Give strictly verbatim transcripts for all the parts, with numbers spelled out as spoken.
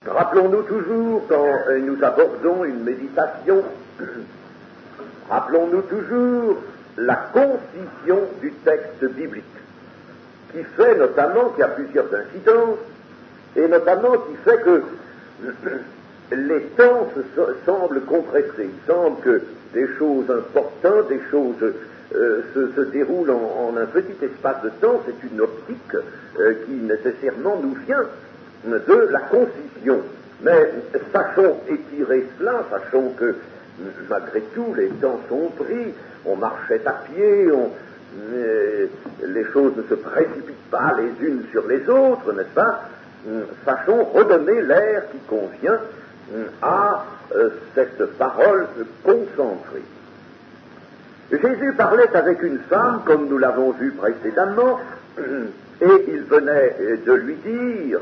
Rappelons-nous toujours, quand nous abordons une méditation, rappelons-nous toujours la concision du texte biblique, qui fait notamment qu'il y a plusieurs incidences, et notamment qui fait que les temps se semblent compressés. Il semble que des choses importantes, des choses euh, se, se déroulent en, en un petit espace de temps. C'est une optique euh, qui nécessairement nous vient de la concision. Mais sachons étirer cela, sachons que malgré tout les temps sont pris, on marchait à pied, on, euh, les choses ne se précipitent pas les unes sur les autres, n'est-ce pas? Sachons redonner l'air qui convient à euh, cette parole concentrée. Jésus parlait avec une femme, comme nous l'avons vu précédemment, et il venait de lui dire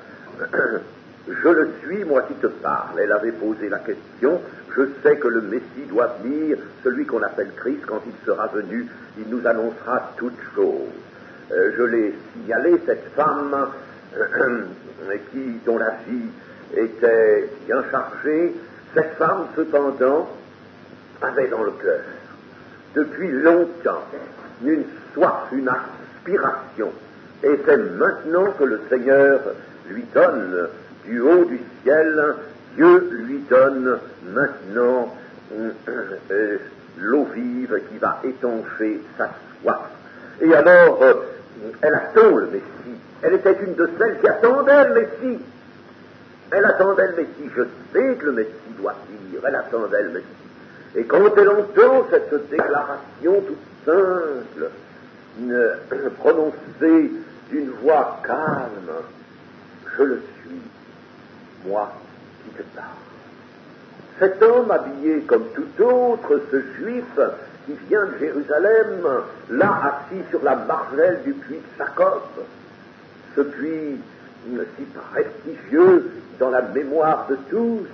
« Je le suis, moi qui te parle ». Elle avait posé la question « Je sais que le Messie doit venir, celui qu'on appelle Christ, quand il sera venu, il nous annoncera toutes choses. Euh, » Je l'ai signalé, cette femme euh, qui, dont la vie était bien chargée, cette femme, cependant, avait dans le cœur, depuis longtemps, une soif, une aspiration. Et c'est maintenant que le Seigneur lui donne, du haut du ciel, Dieu lui donne maintenant euh, euh, l'eau vive qui va étancher sa soif. Et alors, euh, elle attend le Messie. Elle était une de celles qui attendaient le Messie. Elle attendait le Messie. Je sais que le Messie doit venir. Elle attendait le Messie. Et quand elle entend cette déclaration toute simple, euh, prononcée d'une voix calme, je le suis, moi qui te parle. Cet homme habillé comme tout autre, ce juif qui vient de Jérusalem, là assis sur la margelle du puits de Jacob, ce puits si prestigieux dans la mémoire de tous,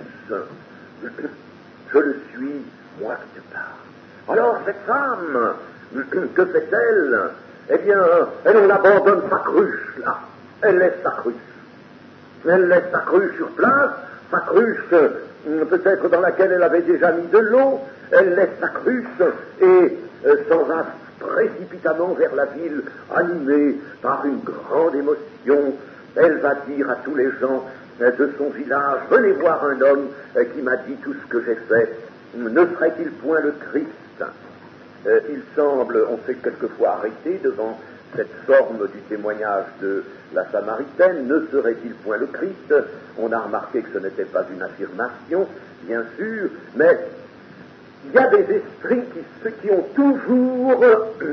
je le suis, moi qui te parle. Alors cette femme, que fait-elle? Eh bien, elle on abandonne sa cruche, là. Elle laisse sa cruche. Elle laisse sa cruche sur place, sa cruche peut-être dans laquelle elle avait déjà mis de l'eau, elle laisse sa cruche et euh, s'en va précipitamment vers la ville, animée par une grande émotion. Elle va dire à tous les gens euh, de son village, venez voir un homme euh, qui m'a dit tout ce que j'ai fait, ne serait-il point le Christ? euh, Il semble, on s'est quelquefois arrêté devant cette forme du témoignage de la Samaritaine, ne serait-il point le Christ? On a remarqué que ce n'était pas une affirmation, bien sûr, mais il y a des esprits qui, qui ont toujours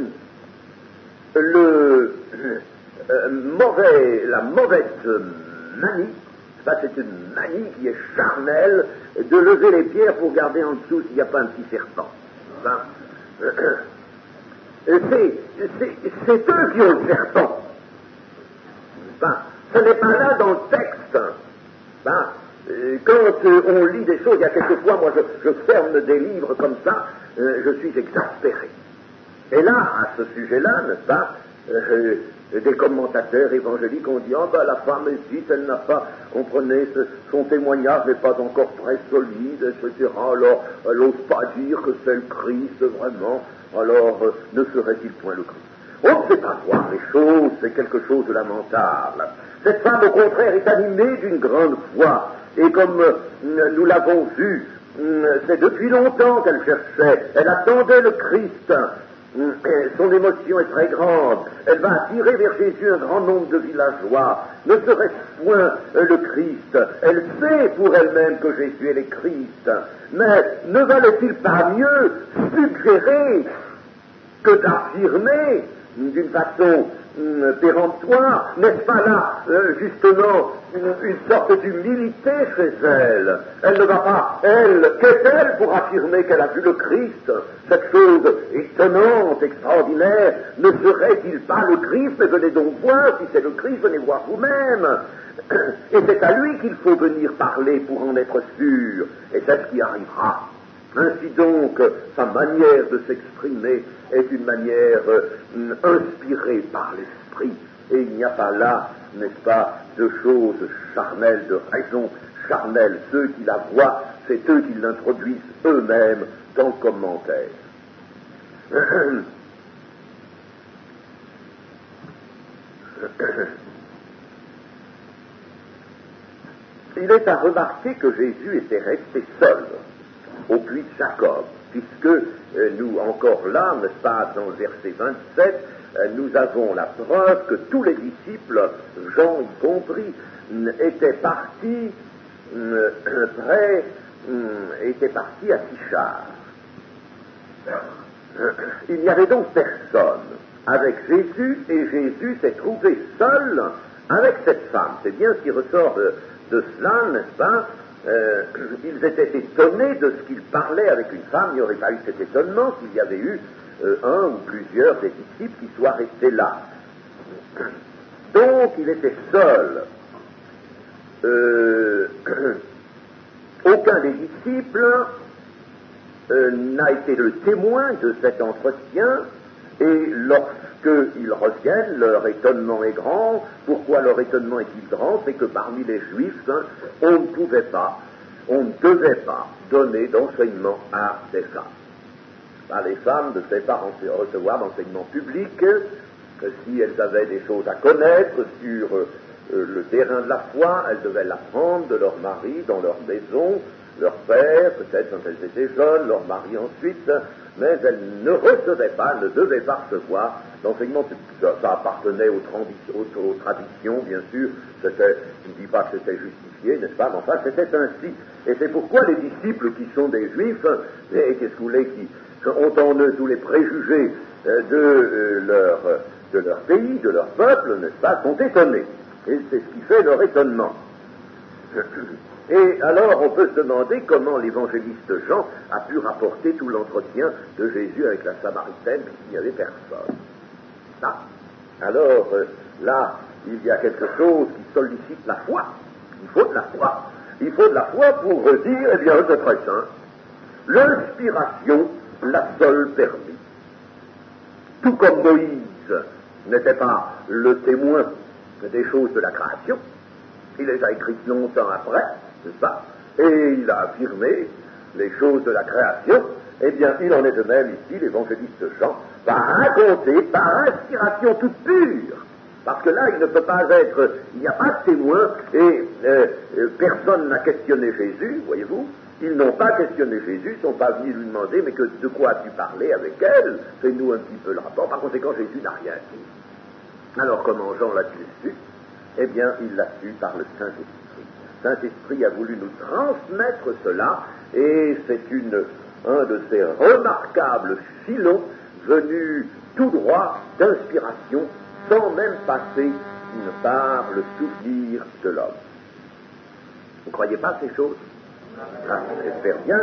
le euh, mauvais, la mauvaise manie, ça c'est une manie qui est charnelle, de lever les pierres pour regarder en dessous s'il n'y a pas un petit serpent. Hein? C'est, c'est, c'est eux qui ont le serpent. Ben, ce n'est pas là dans le texte. Ben, quand euh, on lit des choses, il y a quelquefois, moi je, je ferme des livres comme ça, euh, je suis exaspéré. Et là, à ce sujet-là, n'est-ce pas, euh, des commentateurs évangéliques ont dit, oh ben la femme hésite, elle n'a pas, comprenez, ce, son témoignage n'est pas encore très solide, et cetera. Alors, elle n'ose pas dire que c'est le Christ vraiment, alors euh, ne serait-il point le Christ? On ne sait pas voir les choses, c'est quelque chose de lamentable. Cette femme, au contraire, est animée d'une grande foi, et comme euh, nous l'avons vu, euh, c'est depuis longtemps qu'elle cherchait, elle attendait le Christ. Son émotion est très grande. Elle va attirer vers Jésus un grand nombre de villageois. Ne serait-ce point le Christ? Elle sait pour elle-même que Jésus est le Christ. Mais ne valait-il pas mieux suggérer que d'affirmer d'une façon euh, péremptoire? N'est-ce pas là, euh, justement, une, une sorte d'humilité chez elle? Elle ne va pas, elle, qu'est-elle pour affirmer qu'elle a vu le Christ? Cette chose étonnante, extraordinaire, ne serait-il pas le Christ? Mais venez donc voir, si c'est le Christ, venez voir vous-même. Et c'est à lui qu'il faut venir parler pour en être sûr. Et c'est ce qui arrivera. Ainsi donc, sa manière de s'exprimer est une manière euh, inspirée par l'Esprit. Et il n'y a pas là, n'est-ce pas, de choses charnelles, de raisons charnelles. Ceux qui la voient, c'est eux qui l'introduisent eux-mêmes dans le commentaire. Il est à remarquer que Jésus était resté seul au puits de Jacob, puisque euh, nous, encore là, n'est-ce pas, dans le verset vingt-sept, euh, nous avons la preuve que tous les disciples, Jean y compris, étaient partis euh, près, euh, étaient partis à Sichar. Il n'y avait donc personne avec Jésus, et Jésus s'est trouvé seul avec cette femme. C'est bien ce qui ressort de, de cela, n'est-ce pas? Euh, ils étaient étonnés de ce qu'il parlait avec une femme. Il n'y aurait pas eu cet étonnement s'il y avait eu euh, un ou plusieurs des disciples qui soient restés là. Donc il était seul. Euh, aucun des disciples euh, n'a été le témoin de cet entretien, et lorsqu'ils reviennent, leur étonnement est grand. Pourquoi leur étonnement est-il grand? C'est que parmi les Juifs, hein, on ne pouvait pas, on ne devait pas donner d'enseignement à des femmes. Ben, les femmes ne devaient pas recevoir d'enseignement public. Si elles avaient des choses à connaître sur euh, le terrain de la foi, elles devaient l'apprendre de leur mari dans leur maison, leur père, peut-être quand elles étaient jeunes, leur mari ensuite, mais elles ne recevaient pas, elles ne devaient pas recevoir d'enseignement public. Ça, ça appartenait aux, tradi- aux, aux traditions, bien sûr. C'était, je ne dis pas que c'était justifié, n'est-ce pas, mais enfin c'était ainsi. Et c'est pourquoi les disciples qui sont des Juifs, et qu'est-ce que vous voulez, qui ont en eux tous les préjugés euh, de, euh, leur, de leur pays, de leur peuple, n'est-ce pas, sont étonnés. Et c'est ce qui fait leur étonnement. Et alors on peut se demander comment l'évangéliste Jean a pu rapporter tout l'entretien de Jésus avec la Samaritaine, puisqu'il n'y avait personne. Là, alors euh, là, il y a quelque chose qui sollicite la foi. Il faut de la foi. Il faut de la foi pour dire, eh bien, c'est très simple. L'inspiration l'a seule permis. Tout comme Moïse n'était pas le témoin des choses de la création, il les a écrites longtemps après, c'est ça, et il a affirmé les choses de la création. Eh bien, il en est de même ici, l'évangéliste Jean va raconter par inspiration toute pure, parce que là, il ne peut pas être, il n'y a pas de témoin, et euh, euh, personne n'a questionné Jésus, voyez-vous. Ils n'ont pas questionné Jésus, ils ne sont pas venus lui demander, mais que, de quoi as-tu parlé avec elle? Fais-nous un petit peu le rapport. Par conséquent, Jésus n'a rien dit. Alors, comment Jean l'a-t-il su? Eh bien, il l'a su par le Saint-Esprit. Le Saint-Esprit a voulu nous transmettre cela, et c'est une, un de ces remarquables filons venus tout droit d'inspiration, sans même passer par le souvenir de l'homme. Vous ne croyez pas ces choses? Ah, j'espère bien.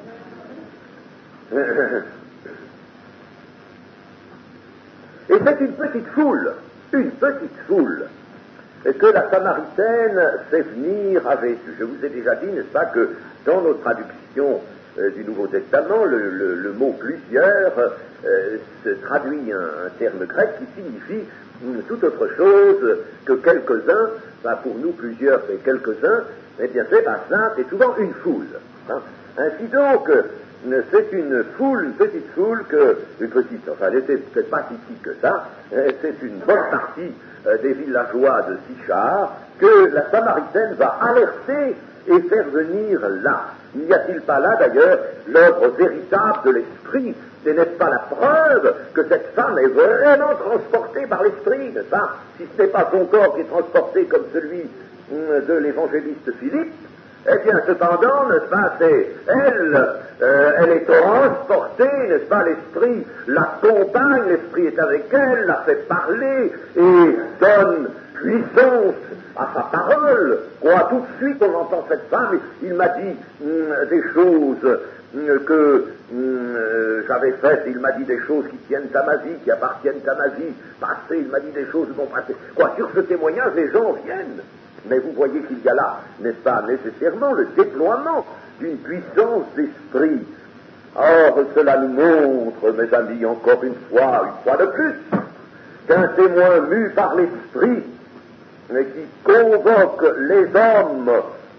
Et c'est une petite foule, une petite foule, que la Samaritaine fait venir à Jésus. Je vous ai déjà dit, n'est-ce pas, que dans nos traductions euh, du Nouveau Testament, le, le, le mot plusieurs euh, se traduit un, un terme grec qui signifie hum, tout autre chose que quelques-uns. Ben, pour nous, plusieurs, c'est quelques-uns. Eh bien, c'est pas ça, c'est souvent une foule. Hein. Ainsi donc, c'est une foule, une petite foule que, une petite, enfin, elle n'était peut-être pas si petite que ça, c'est une bonne partie euh, des villageois de Sichar que la Samaritaine va alerter et faire venir là. N'y a-t-il pas là, d'ailleurs, l'œuvre véritable de l'Esprit? Et n'est-ce pas la preuve que cette femme est vraiment transportée par l'Esprit, n'est-ce pas? Si ce n'est pas son corps qui est transporté comme celui de l'évangéliste Philippe, eh bien, cependant, n'est-ce pas, c'est elle, euh, elle est transportée, n'est-ce pas, l'Esprit l'accompagne, l'Esprit est avec elle, la fait parler et donne puissance à sa parole. Quoi, tout de suite, on entend cette femme, il m'a dit hum, des choses hum, que hum, j'avais faites, il m'a dit des choses qui tiennent à ma vie, qui appartiennent à ma vie passée, il m'a dit des choses de mon passé. Quoi, sur ce témoignage, les gens viennent. Mais vous voyez qu'il y a là, n'est-ce pas, nécessairement le déploiement d'une puissance d'esprit. Or, cela nous montre, mes amis, encore une fois, une fois de plus, qu'un témoin mu par l'esprit qui convoque les hommes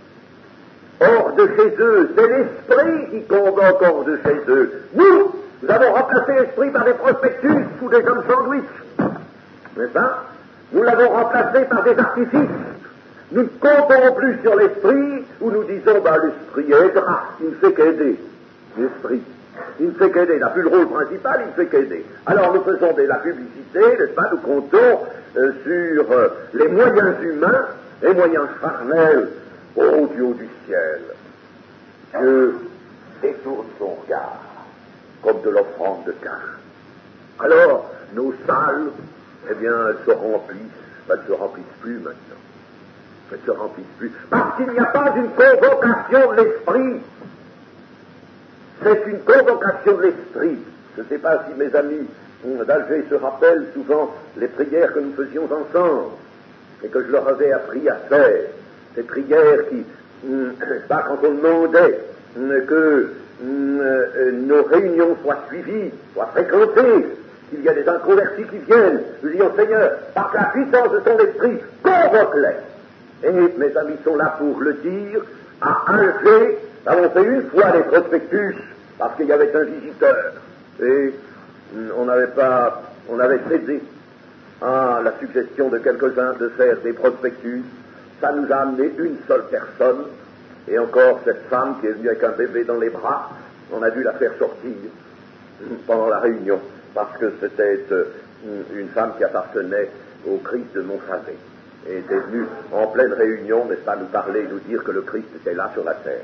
hors de chez eux, c'est l'esprit qui convoque hors de chez eux. Nous, nous avons remplacé l'esprit par des prospectus ou des hommes sandwich, n'est-ce pas? Nous l'avons remplacé par des artifices. Nous ne comptons plus sur l'esprit, où nous disons, ben, l'esprit aidera, il ne fait qu'aider. L'esprit, il ne fait qu'aider, il n'a plus le rôle principal, il ne fait qu'aider. Alors nous faisons de la publicité, n'est-ce pas, nous comptons euh, sur euh, les moyens humains, les moyens charnels. Ô Dieu du ciel, Dieu détourne son regard, comme de l'offrande de Caïn. Alors, nos salles, eh bien, elles se remplissent, elles ne se remplissent plus maintenant. Elles ne se remplissent plus, parce qu'il n'y a pas une convocation de l'esprit. C'est une convocation de l'esprit. Je ne sais pas si mes amis d'Alger se rappellent souvent les prières que nous faisions ensemble, et que je leur avais appris à faire. Ces prières qui, pas quand on demandait que euh, nos réunions soient suivies, soient fréquentées, qu'il y a des inconvertis qui viennent, nous disons, Seigneur, par la puissance de ton esprit, convoque-les. Et mes amis sont là pour le dire. À Alger, nous avons fait une fois des prospectus, parce qu'il y avait un visiteur, et on n'avait pas, on avait cédé à la suggestion de quelques-uns de faire des prospectus. Ça nous a amené une seule personne, et encore cette femme qui est venue avec un bébé dans les bras, on a dû la faire sortir pendant la réunion, parce que c'était une femme qui appartenait au Christ de Montfavet, et était venue en pleine réunion, n'est-ce pas, nous parler, nous dire que le Christ était là sur la terre.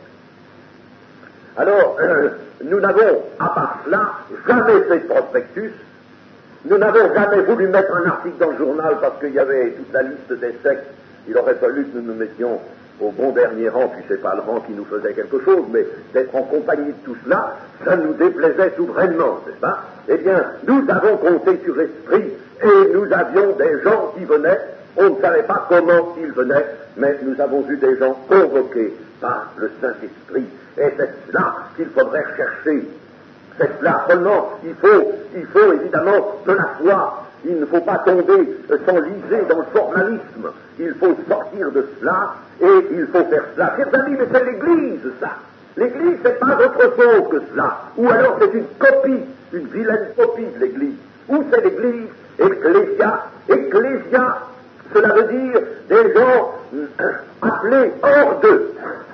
Alors, euh, nous n'avons, à part cela, jamais fait de prospectus. Nous n'avons jamais voulu mettre un article dans le journal parce qu'il y avait toute la liste des sectes. Il aurait fallu que nous nous mettions au bon dernier rang, puis c'est pas le rang qui nous faisait quelque chose, mais d'être en compagnie de tout cela, ça nous déplaisait souverainement, n'est-ce pas? Eh bien, nous avons compté sur l'esprit, et nous avions des gens qui venaient, on ne savait pas comment ils venaient, mais nous avons vu des gens convoqués par le Saint-Esprit, et c'est cela qu'il faudrait chercher. C'est cela seulement, il faut, il faut évidemment de la foi. Il ne faut pas tomber, s'enliser dans le formalisme. Il faut sortir de cela et il faut faire cela. Chers amis, mais c'est l'Église, ça. L'Église, c'est pas autre chose que cela. Ou alors c'est une copie, une vilaine copie de l'Église. Ou c'est l'Église, ecclésia. Ecclésia, cela veut dire des gens appelés hors d'eux.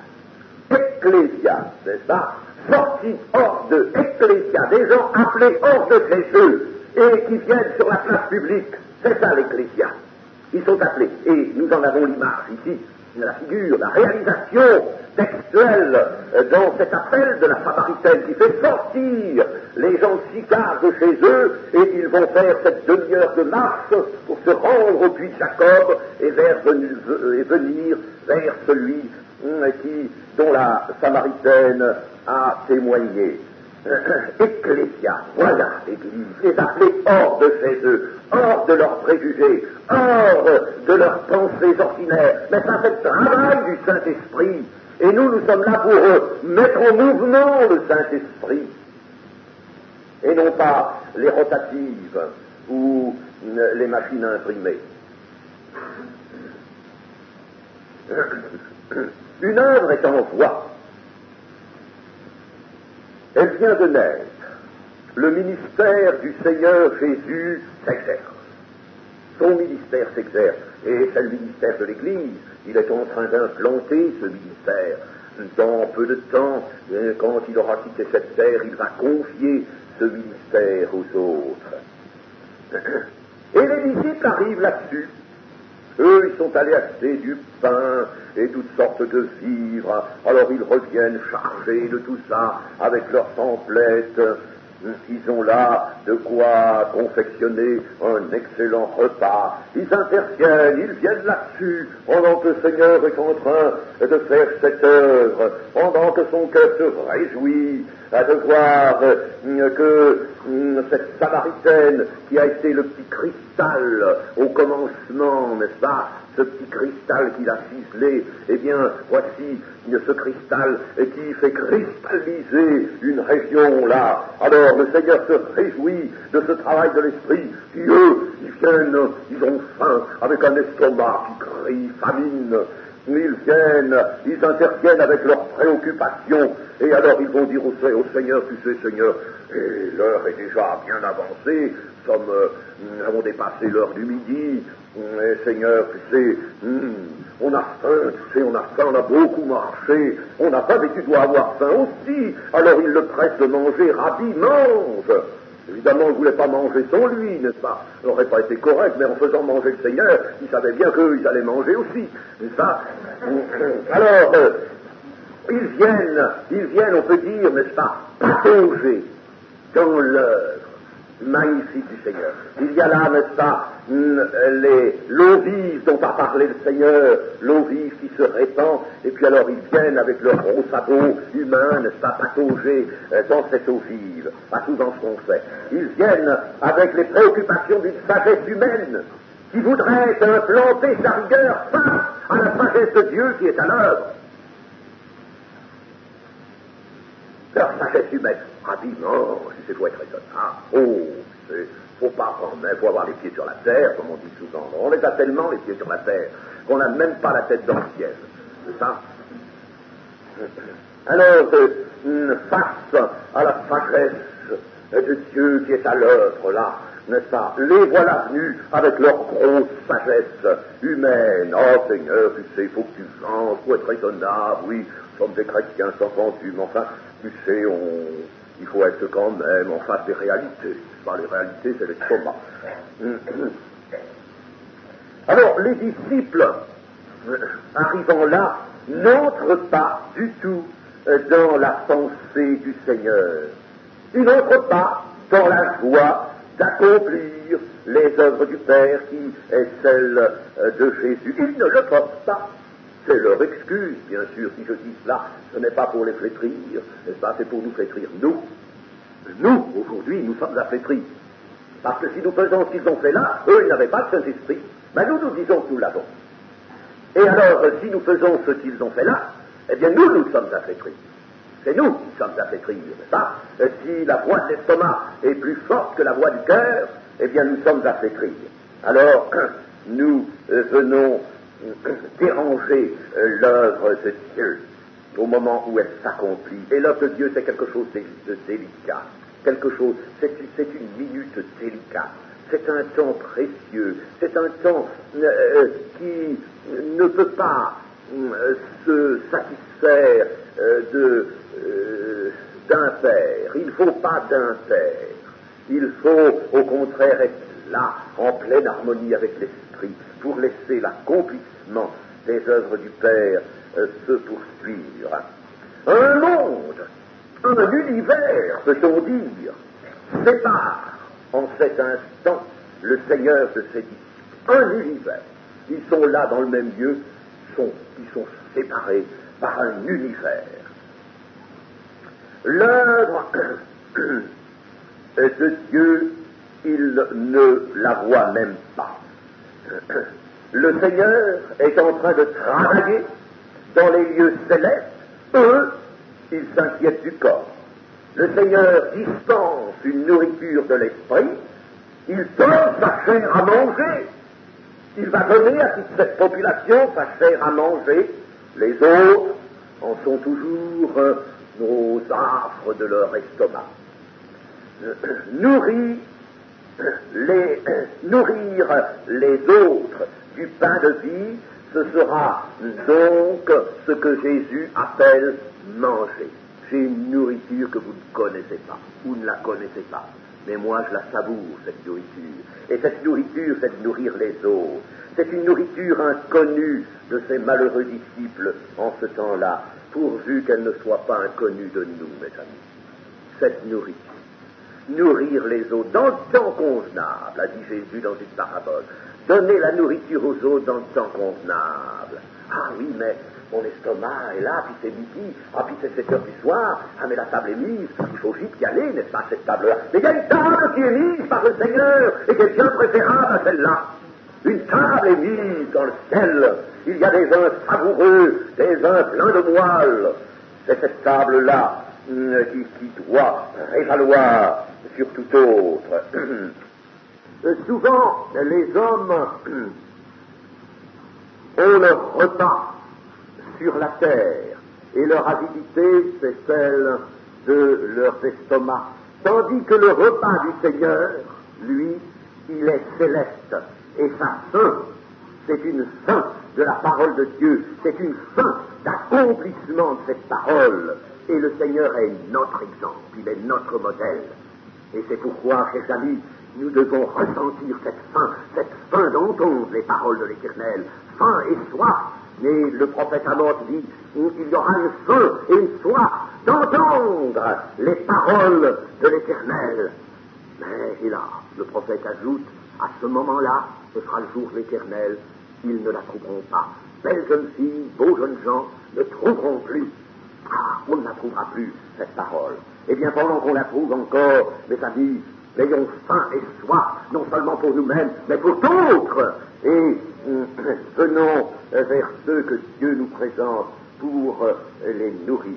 Ecclésia, n'est-ce pas? Sortis hors d'eux. Ecclésia, des gens appelés hors de chez eux et qui viennent sur la place publique. C'est ça l'Ecclésia. Ils sont appelés. Et nous en avons l'image ici, la figure, la réalisation textuelle dans cet appel de la Samaritaine qui fait sortir les gens sicares de chez eux et ils vont faire cette demi-heure de marche pour se rendre au puits de Jacob et, vers, et venir vers celui qui, dont la Samaritaine a témoigné. Ecclésia, voilà l'Église, les appeler hors de chez eux, hors de leurs préjugés, hors de leurs pensées ordinaires. Mais ça fait le travail du Saint-Esprit. Et nous, nous sommes là pour mettre en mouvement le Saint-Esprit. Et non pas les rotatives ou les machines imprimées. Une œuvre est en voie. Elle vient de naître. Le ministère du Seigneur Jésus s'exerce. Son ministère s'exerce. Et c'est le ministère de l'Église. Il est en train d'implanter ce ministère. Dans peu de temps, quand il aura quitté cette terre, il va confier ce ministère aux autres. Et les disciples arrivent là-dessus. Eux, ils sont allés acheter du pain et toutes sortes de vivres. Alors ils reviennent chargés de tout ça avec leurs templettes. Ils ont là de quoi confectionner un excellent repas. Ils interviennent, ils viennent là-dessus, pendant que le Seigneur est en train de faire cette œuvre, pendant que son cœur se réjouit à de voir que cette Samaritaine, qui a été le petit cristal au commencement, n'est-ce pas, ce petit cristal qu'il a ciselé, eh bien, voici ce cristal qui fait cristalliser une région là. Alors, le Seigneur se réjouit de ce travail de l'esprit, qui eux, ils viennent, ils ont faim, avec un estomac qui crie famine. Ils viennent, ils interviennent avec leurs préoccupations, et alors ils vont dire au, au Seigneur, tu sais Seigneur, et l'heure est déjà bien avancée, nous, sommes, euh, nous avons dépassé l'heure du midi, et Seigneur, tu sais, hum, on a faim, tu sais, on a faim, on a beaucoup marché, on a faim, mais tu dois avoir faim aussi. Alors il le presse de manger, Rabbi, mange. Évidemment, il ne voulait pas manger sans lui, n'est-ce pas? Ça n'aurait pas été correct, mais en faisant manger le Seigneur, il savait bien qu'eux, ils allaient manger aussi, n'est-ce pas? Alors, euh, ils viennent, ils viennent, on peut dire, n'est-ce pas, patauger dans l'œuvre magnifique du Seigneur. Il y a là, n'est-ce pas, les, l'eau vive dont a parlé le Seigneur, l'eau vive qui se répand, et puis alors ils viennent avec leurs gros sabots humains, n'est-ce pas, patauger dans cette eau vive, partout dans ce qu'on fait. Ils viennent avec les préoccupations d'une sagesse humaine, qui voudrait implanter sa rigueur face à la sagesse de Dieu qui est à l'œuvre. Leur sagesse humaine. Rabbi, non, c'est faut être raisonnable. Oh, c'est, faut pas quand même, faut avoir les pieds sur la terre, comme on dit souvent. On les a tellement, les pieds sur la terre, qu'on n'a même pas la tête dans le ciel. C'est ça? Alors, euh, face à la sagesse de Dieu qui est à l'œuvre, là, n'est-ce pas? Les voilà venus avec leur grosse sagesse humaine. Oh Seigneur, tu sais, il faut que tu changes, faut être raisonnable, oui, nous sommes des chrétiens sans vendu, mais enfin, tu sais, on, il faut être quand même en face des réalités. Pas les réalités, c'est les traumas. Alors, les disciples, arrivant là, n'entrent pas du tout dans la pensée du Seigneur. Ils n'entrent pas dans la joie d'accomplir les œuvres du Père qui est celle de Jésus. Ils ne le font pas. C'est leur excuse, bien sûr, si je dis cela, ce n'est pas pour les flétrir, n'est-ce pas, c'est pour nous flétrir, nous. Nous, aujourd'hui, nous sommes à flétrir. Parce que si nous faisons ce qu'ils ont fait là, eux, ils n'avaient pas de Saint-Esprit. Mais nous, nous disons que nous l'avons. Et alors, si nous faisons ce qu'ils ont fait là, eh bien, nous, nous sommes à flétrir. C'est nous qui sommes à flétrir, n'est-ce pas? Si la voix de l'estomac est plus forte que la voix du cœur, eh bien, nous sommes à flétrir. Alors, nous euh, venons déranger euh, l'œuvre de Dieu au moment où elle s'accomplit. Et l'œuvre de Dieu, c'est quelque chose de délicat. Quelque chose, c'est, c'est une minute délicate. C'est un temps précieux. C'est un temps euh, qui ne peut pas euh, se satisfaire euh, de, euh, d'un père. Il ne faut pas d'un père. Il faut, au contraire, être là, en pleine harmonie avec l'Esprit, pour laisser l'accomplissement des œuvres du Père euh, se poursuivre. Un monde, un univers, peut-on dire, sépare en cet instant le Seigneur de ses disciples. Un univers. Ils sont là dans le même lieu, ils sont, ils sont séparés par un univers. L'œuvre de Dieu, il ne la voit même pas. Le Seigneur est en train de travailler dans les lieux célestes. Eux, ils s'inquiètent du corps. Le Seigneur dispense une nourriture de l'esprit. Il donne sa chair à manger. Il va donner à toute cette population sa chair à manger. Les autres en sont toujours euh, aux affres de leur estomac. Euh, nourrir les, euh, nourrir les autres du pain de vie, ce sera donc ce que Jésus appelle manger. J'ai une nourriture que vous ne connaissez pas, vous ne la connaissez pas, mais moi je la savoure, cette nourriture. Et cette nourriture, c'est de nourrir les autres. C'est une nourriture inconnue de ces malheureux disciples en ce temps-là, pourvu qu'elle ne soit pas inconnue de nous, mes amis. Cette nourriture. Nourrir les autres dans le temps convenable, a dit Jésus dans une parabole. Donner la nourriture aux autres dans le temps convenable. Ah oui, mais mon estomac est là, puis c'est midi, ah puis c'est sept heures du soir, ah mais la table est mise, il faut vite y aller, n'est-ce pas, cette table-là. Mais il y a une table qui est mise par le Seigneur, et qui est bien préférable à celle-là. Une table est mise dans le ciel, il y a des vins savoureux, des vins pleins de moelle. C'est cette table-là euh, qui, qui doit prévaloir sur tout autre. Euh, souvent, les hommes ont leur repas sur la terre, et leur avidité, c'est celle de leurs estomacs. Tandis que le repas du Seigneur, lui, il est céleste, et sa faim, c'est une faim de la parole de Dieu, c'est une faim d'accomplissement de cette parole, et le Seigneur est notre exemple, il est notre modèle. Et c'est pourquoi, chers amis, nous devons ressentir cette faim, cette faim d'entendre les paroles de l'Éternel, faim et soif. Mais le prophète Amos dit qu'il y aura une faim et une soif d'entendre les paroles de l'Éternel. Mais, et là, le prophète ajoute, à ce moment-là, ce sera le jour de l'Éternel, ils ne la trouveront pas. Belles jeunes filles, beaux jeunes gens ne trouveront plus. Ah, on ne la trouvera plus, cette parole. Eh bien, pendant qu'on la trouve encore, mes amis, ayons faim et soif, non seulement pour nous-mêmes, mais pour d'autres. Et euh, venons vers ceux que Dieu nous présente pour euh, les nourrir.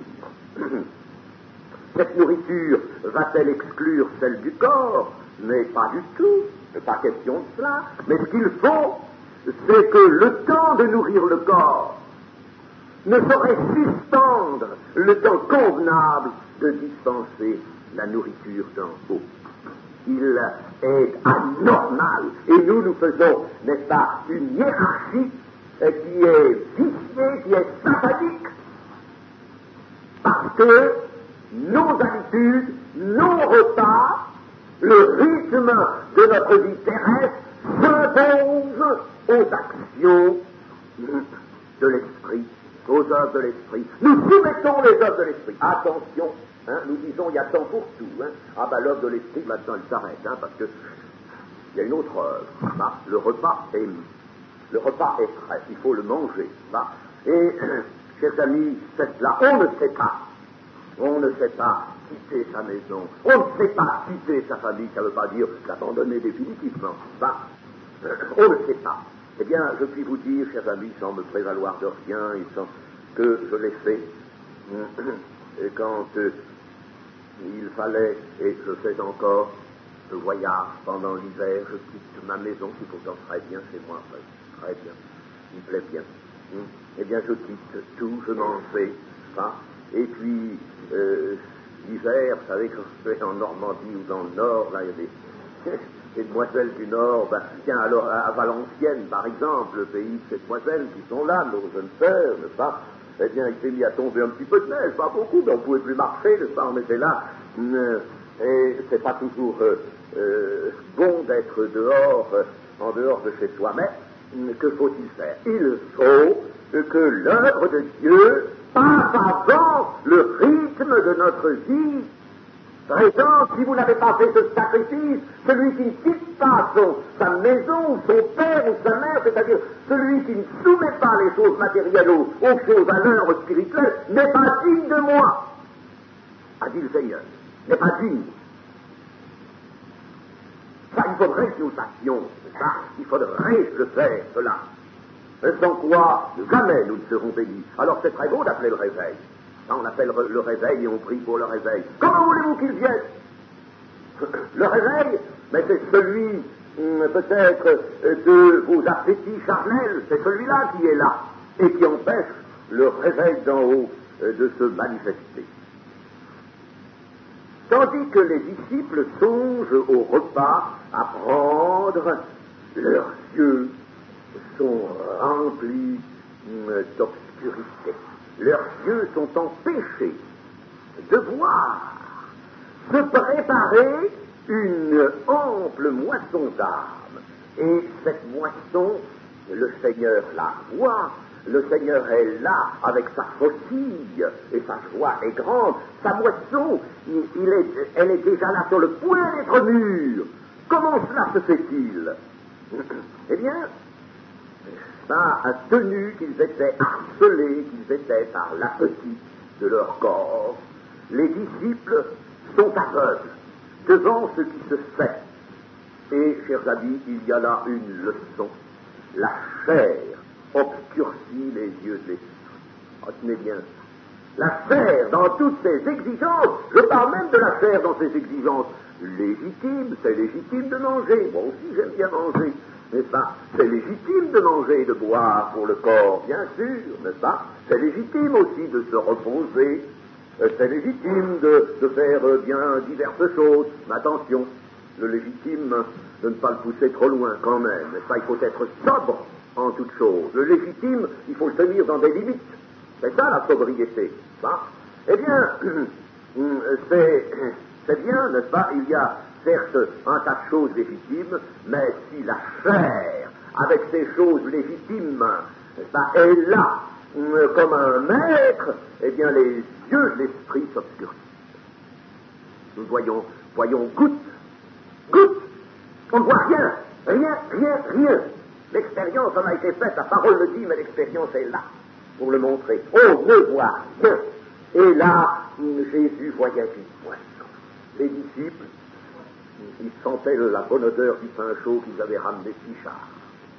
Cette nourriture va-t-elle exclure celle du corps? Mais pas du tout, c'est pas question de cela. Mais ce qu'il faut, c'est que le temps de nourrir le corps ne saurait suspendre le temps convenable de dispenser la nourriture d'en haut. Il est anormal, et nous, nous faisons, n'est-ce pas, une hiérarchie euh, qui est viciée, qui est satanique, parce que nos habitudes, nos repas, le rythme de notre vie terrestre s'imposent aux actions de l'esprit, aux œuvres de l'esprit. Nous soumettons les œuvres de l'esprit. Attention, hein, nous disons il y a temps pour tout. Hein. Ah ben l'œuvre de l'esprit, maintenant elle s'arrête, hein, parce que il y a une autre œuvre. Bah, le repas est le repas est prêt, il faut le manger. Bah. Et, chers amis, c'est là, on ne sait pas. On ne sait pas quitter sa maison. On ne sait pas quitter sa famille. Ça ne veut pas dire l'abandonner définitivement. Bah, on ne sait pas. Eh bien, je puis vous dire, chers amis, sans me prévaloir de rien et sans que je l'ai fait, et quand euh, il fallait, et je fais encore, je voyage pendant l'hiver, je quitte ma maison, qui pourtant très bien chez moi, très bien, il me plaît bien. Eh bien, je quitte tout, je m'en vais, pas. Et puis, euh, l'hiver, vous savez, quand je vais en Normandie ou dans le Nord, là, il y a des... les demoiselles du Nord, ben, tiens, alors, à Valenciennes, par exemple, le pays de ces demoiselles qui sont là, nos jeunes sœurs, n'est-ce pas? Eh bien, il s'est mis à tomber un petit peu de neige, pas beaucoup, mais on ne pouvait plus marcher, n'est-ce pas? On était là, euh, et c'est pas toujours euh, euh, bon d'être dehors, euh, en dehors de chez soi, mais que faut-il faire? Il faut que l'œuvre de Dieu passe avant le rythme de notre vie. Par exemple, si vous n'avez pas fait ce sacrifice, celui qui ne quitte pas son, sa maison, ou son père ou sa mère, c'est-à-dire celui qui ne soumet pas les choses matérielles aux, aux choses à l'œuvre spirituelle, n'est pas digne de moi, a dit le Seigneur, n'est pas digne. Ça, il faudrait que nous fassions, ça, il faudrait le faire, cela. Sans quoi, jamais nous ne serons bénis. Alors c'est très beau d'appeler le réveil. On appelle le réveil et on prie pour le réveil. Comment voulez-vous qu'il vienne? Le réveil, mais c'est celui, peut-être, de vos appétits charnels, c'est celui-là qui est là, et qui empêche le réveil d'en haut de se manifester. Tandis que les disciples songent au repas à prendre, leurs yeux sont remplis d'obscurité. Leurs yeux sont empêchés de voir se préparer une ample moisson d'âmes. Et cette moisson, le Seigneur la voit, le Seigneur est là avec sa faucille, et sa joie est grande. Sa moisson, il, il est, elle est déjà là sur le point d'être mûre. Comment cela se fait-il? Eh bien, ça a tenu qu'ils étaient harcelés, qu'ils étaient par l'appétit de leur corps. Les disciples sont aveugles devant ce qui se fait. Et, chers amis, il y a là une leçon la chair obscurcit les yeux de l'esprit. Retenez bien. La chair, dans toutes ses exigences, je parle même de la chair dans ses exigences légitimes, c'est légitime de manger. Moi aussi, j'aime bien manger, n'est-ce pas? C'est légitime de manger et de boire pour le corps, bien sûr, n'est-ce pas? C'est légitime aussi de se reposer. C'est légitime de, de faire bien diverses choses. Mais attention, le légitime, de ne pas le pousser trop loin quand même, n'est-ce pas? Il faut être sobre en toute chose. Le légitime, il faut le tenir dans des limites. C'est ça la sobriété, pas? Eh bien, c'est, c'est bien, n'est-ce pas? Il y a certes un tas de choses légitimes, mais si la chair, avec ces choses légitimes, n'est-ce pas, est là, comme un maître, eh bien les yeux de l'esprit s'obscurcissent. Nous voyons, voyons goutte, goutte, on ne voit rien, rien, rien, rien. L'expérience en a été faite, la parole le dit, mais l'expérience est là. Pour le montrer. On ne voit rien. Et là, Jésus voyait une moisson. Les disciples, ils sentaient la bonne odeur du pain chaud qu'ils avaient ramené si char.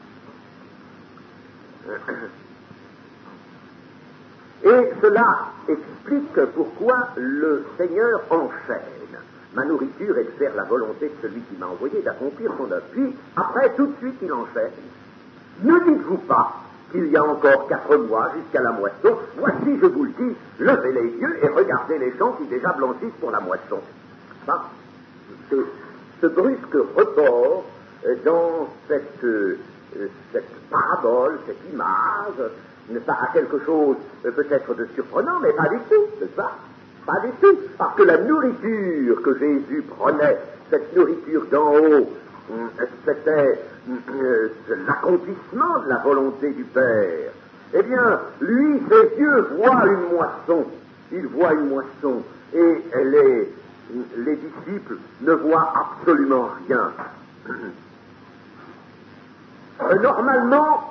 Et cela explique pourquoi le Seigneur enchaîne. Ma nourriture est de faire la volonté de celui qui m'a envoyé, d'accomplir son œuvre. Puis, après, tout de suite, il enchaîne. Ne dites-vous pas qu'il y a encore quatre mois jusqu'à la moisson. Voici, je vous le dis, levez les yeux et regardez les champs qui déjà blanchissent pour la moisson. Enfin, ce, ce brusque report dans cette, euh, cette parabole, cette image, n'est pas à quelque chose euh, peut-être de surprenant, mais pas du tout, n'est-ce pas? Pas du tout, parce que la nourriture que Jésus prenait, cette nourriture d'en haut, c'était euh, l'accomplissement de la volonté du Père. Eh bien, lui, ses yeux voient une moisson. Il voit une moisson. Et les, les disciples ne voient absolument rien. Euh, normalement,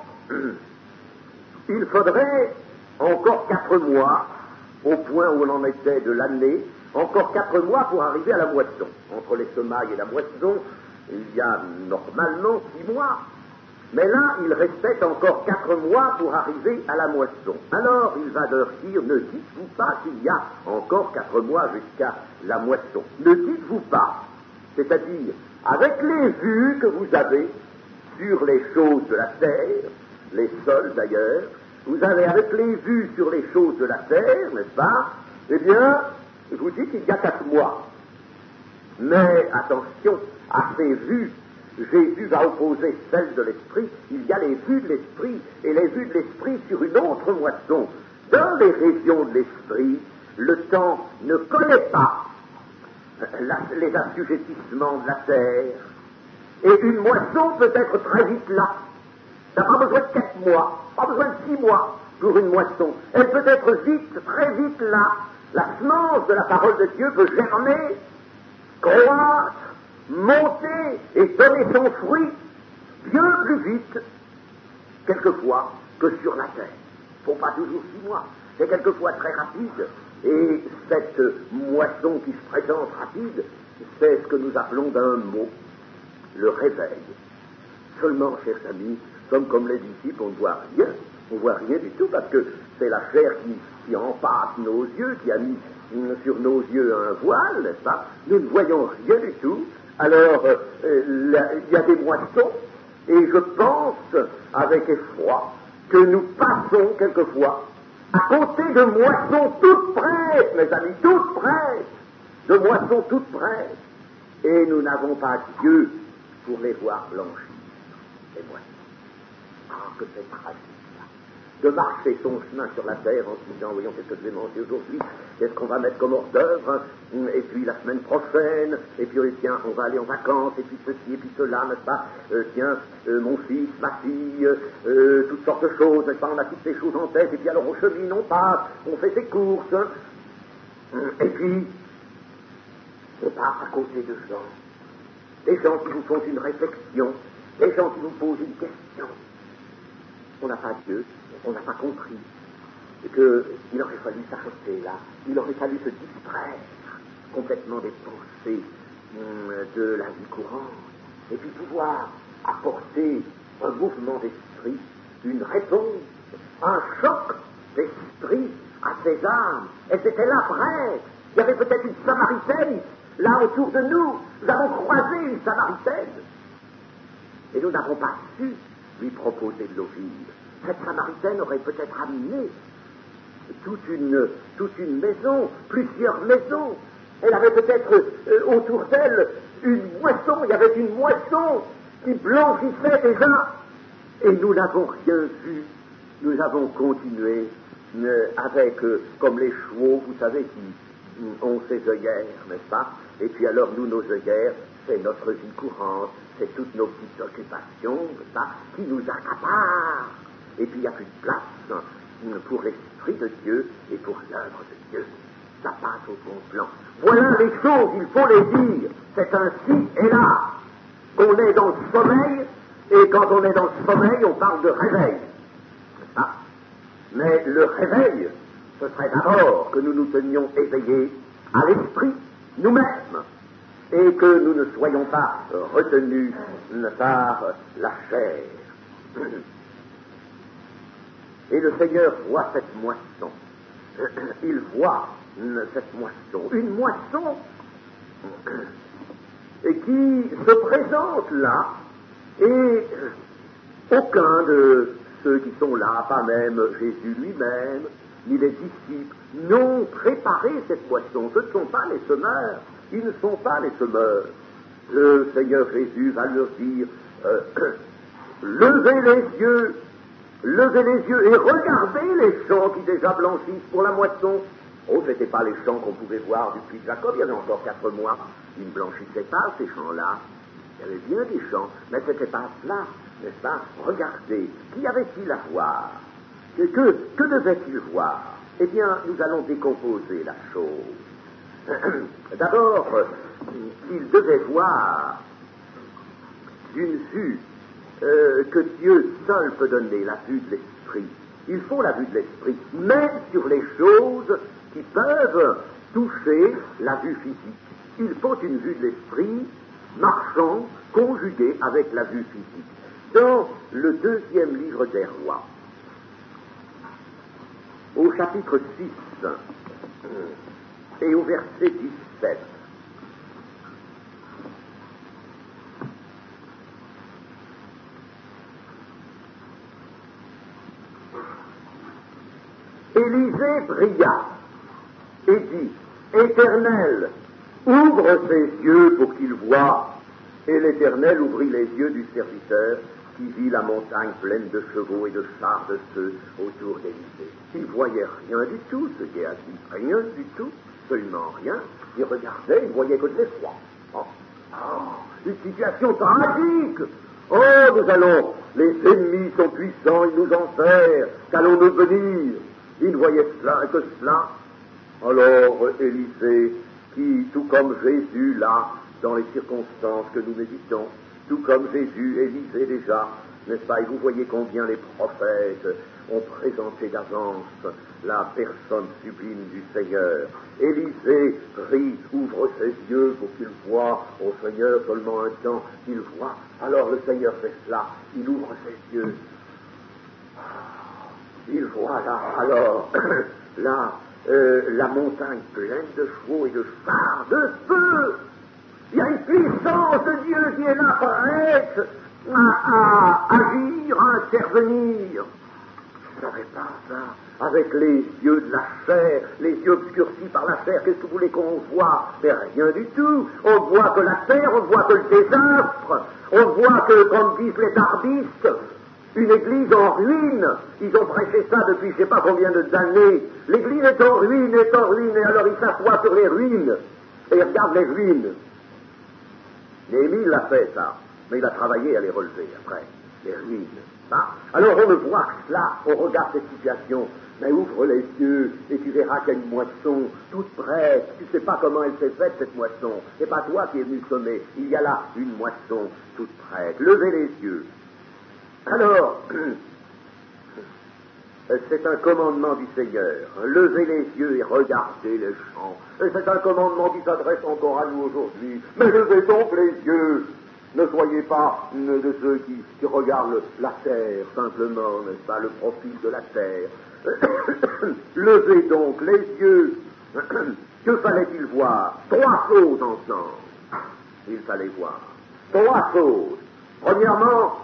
il faudrait encore quatre mois, au point où on en était de l'année, encore quatre mois pour arriver à la moisson. Entre les semailles et la moisson, il y a normalement six mois. Mais là, il restait encore quatre mois pour arriver à la moisson. Alors, il va leur dire, ne dites-vous pas qu'il y a encore quatre mois jusqu'à la moisson. Ne dites-vous pas. C'est-à-dire, avec les vues que vous avez sur les choses de la terre, les sols d'ailleurs, vous avez avec les vues sur les choses de la terre, n'est-ce pas? Eh bien, vous dites qu'il y a quatre mois. Mais attention, à ces vues, Jésus va opposer celles de l'esprit. Il y a les vues de l'esprit et les vues de l'esprit sur une autre moisson. Dans les régions de l'esprit, le temps ne connaît pas la, les assujettissements de la terre. Et une moisson peut être très vite là. Ça n'a pas besoin de quatre mois, pas besoin de six mois pour une moisson. Elle peut être vite, très vite là. La semence de la parole de Dieu peut germer, croître, monter et donner son fruit bien plus vite, quelquefois, que sur la terre. Il ne faut pas toujours six mois. C'est quelquefois très rapide. Et cette moisson qui se présente rapide, c'est ce que nous appelons d'un mot le réveil. Seulement, chers amis, sommes comme les disciples, on ne voit rien. On ne voit rien du tout parce que c'est la chair qui, qui empâte nos yeux, qui a mis sur nos yeux un voile, n'est-ce pas? Nous ne voyons rien du tout. Alors, euh, là, il y a des moissons, et je pense, avec effroi, que nous passons quelquefois à côté de moissons toutes prêtes, mes amis, toutes prêtes, de moissons toutes prêtes, et nous n'avons pas Dieu pour les voir blanchir, les moissons. Ah, que c'est tragique, là, de marcher son chemin sur la terre en se disant, voyons, qu'est-ce que je vais manger aujourd'hui, qu'est-ce qu'on va mettre comme hors d'œuvre, et puis la semaine prochaine, et puis tiens, on va aller en vacances, et puis ceci, et puis cela, n'est-ce pas, euh, tiens, euh, mon fils, ma fille, euh, toutes sortes de choses, n'est-ce pas, on a toutes ces choses en tête, et puis alors on chemine, on passe, on fait ses courses, hein, et puis, on passe à côté de gens, des gens qui vous font une réflexion, des gens qui vous posent une question. On n'a pas Dieu, on n'a pas compris qu'il aurait fallu s'arrêter là, il aurait fallu se distraire complètement des pensées de la vie courante, et puis pouvoir apporter un mouvement d'esprit l'esprit une réponse, un choc d'esprit à ces âmes. Elles étaient là prêtes. Il y avait peut-être une Samaritaine là autour de nous. Nous avons croisé une Samaritaine. Et nous n'avons pas su lui proposer de l'eau vive. Cette Samaritaine aurait peut-être amené toute une, toute une maison, plusieurs maisons. Elle avait peut-être euh, autour d'elle une moisson. Il y avait une moisson qui blanchissait déjà. Et nous n'avons rien vu. Nous avons continué euh, avec, euh, comme les chevaux, vous savez, qui euh, ont ces œillères, n'est-ce pas? Et puis alors, nous, nos œillères, c'est notre vie courante, c'est toutes nos petites occupations, n'est-ce pas, qui nous accaparent. Et puis, il n'y a plus de place hein, pour l'Esprit de Dieu et pour l'œuvre de Dieu. Ça passe au bon plan. Voilà les choses, il faut les dire. C'est ainsi, et là, qu'on est dans le sommeil. Et quand on est dans le sommeil, on parle de réveil. Ah. Mais le réveil, ce serait d'abord que nous nous tenions éveillés à l'esprit, nous-mêmes, et que nous ne soyons pas retenus par la chair. Et le Seigneur voit cette moisson. Il voit cette moisson. Une moisson et qui se présente là. Et aucun de ceux qui sont là, pas même Jésus lui-même, ni les disciples, n'ont préparé cette moisson. Ce ne sont pas les semeurs. Ils ne sont pas les semeurs. Le Seigneur Jésus va leur dire, euh, levez les yeux, levez les yeux et regardez les champs qui déjà blanchissent pour la moisson. Oh, ce n'étaient pas les champs qu'on pouvait voir du puits de Jacob, il y avait encore quatre mois. Ils ne blanchissaient pas, ces champs-là. Il y avait bien des champs, mais ce n'était pas cela, n'est-ce pas? Regardez, qu'y avait-il à voir? Que, que, que devait-il voir? Eh bien, nous allons décomposer la chose. D'abord, il devait voir d'une vue euh, que Dieu seul peut donner, la vue de l'esprit. Il faut la vue de l'esprit, même sur les choses qui peuvent toucher la vue physique. Il faut une vue de l'esprit marchant, conjuguée avec la vue physique. Dans le deuxième livre des Rois, au chapitre six et au verset dix-sept, Élisée pria et dit, Éternel, ouvre ses yeux pour qu'il voie. Et l'Éternel ouvrit les yeux du serviteur qui vit la montagne pleine de chevaux et de chars de ceux autour d'Élisée. Il voyait rien du tout, ce Géasi, rien du tout, absolument rien. Il regardait, il voyait que de l'effroi. Oh, oh, une situation tragique. Oh, nous allons, les ennemis sont puissants, ils nous enserrent, qu'allons-nous venir? Il ne voyait cela que cela. Alors Élisée, qui, tout comme Jésus là, dans les circonstances que nous méditons, tout comme Jésus, Élisée déjà, n'est-ce pas? Et vous voyez combien les prophètes ont présenté d'avance la personne sublime du Seigneur. Élisée prie, ouvre ses yeux pour qu'il voie. Au Seigneur, seulement un temps, il voit. Alors le Seigneur fait cela, il ouvre ses yeux. Il voit là, alors, là, euh, la montagne pleine de chevaux et de chars, de feu. Il y a une puissance de Dieu qui est là, prête à, à agir, à intervenir. Je ne savais pas ça. Avec les yeux de la chair, les yeux obscurcis par la chair, qu'est-ce que vous voulez qu'on voit? Mais rien du tout. On voit que la terre, on voit que le désastre, on voit que, comme disent les dardistes, une église en ruine. Ils ont prêché ça depuis je ne sais pas combien d'années. L'église est en ruine, est en ruine, et alors ils s'assoient sur les ruines, et ils regardent les ruines. Néhémie l'a fait, ça, mais il a travaillé à les relever après, les ruines. Hein? Alors on ne voit que cela, on regarde cette situation, mais ouvre les yeux et tu verras qu'il y a une moisson toute prête. Tu ne sais pas comment elle s'est faite, cette moisson. C'est pas toi qui es venu semer. Il y a là une moisson toute prête. Levez les yeux. Alors, c'est un commandement du Seigneur. Levez les yeux et regardez les champs. Et c'est un commandement qui s'adresse encore à nous aujourd'hui. Mais levez donc les yeux. Ne soyez pas euh, de ceux qui, qui regardent la terre simplement, n'est-ce pas, le profil de la terre. Levez donc les yeux. Que fallait-il voir? Trois choses ensemble. Il fallait voir trois choses. Premièrement,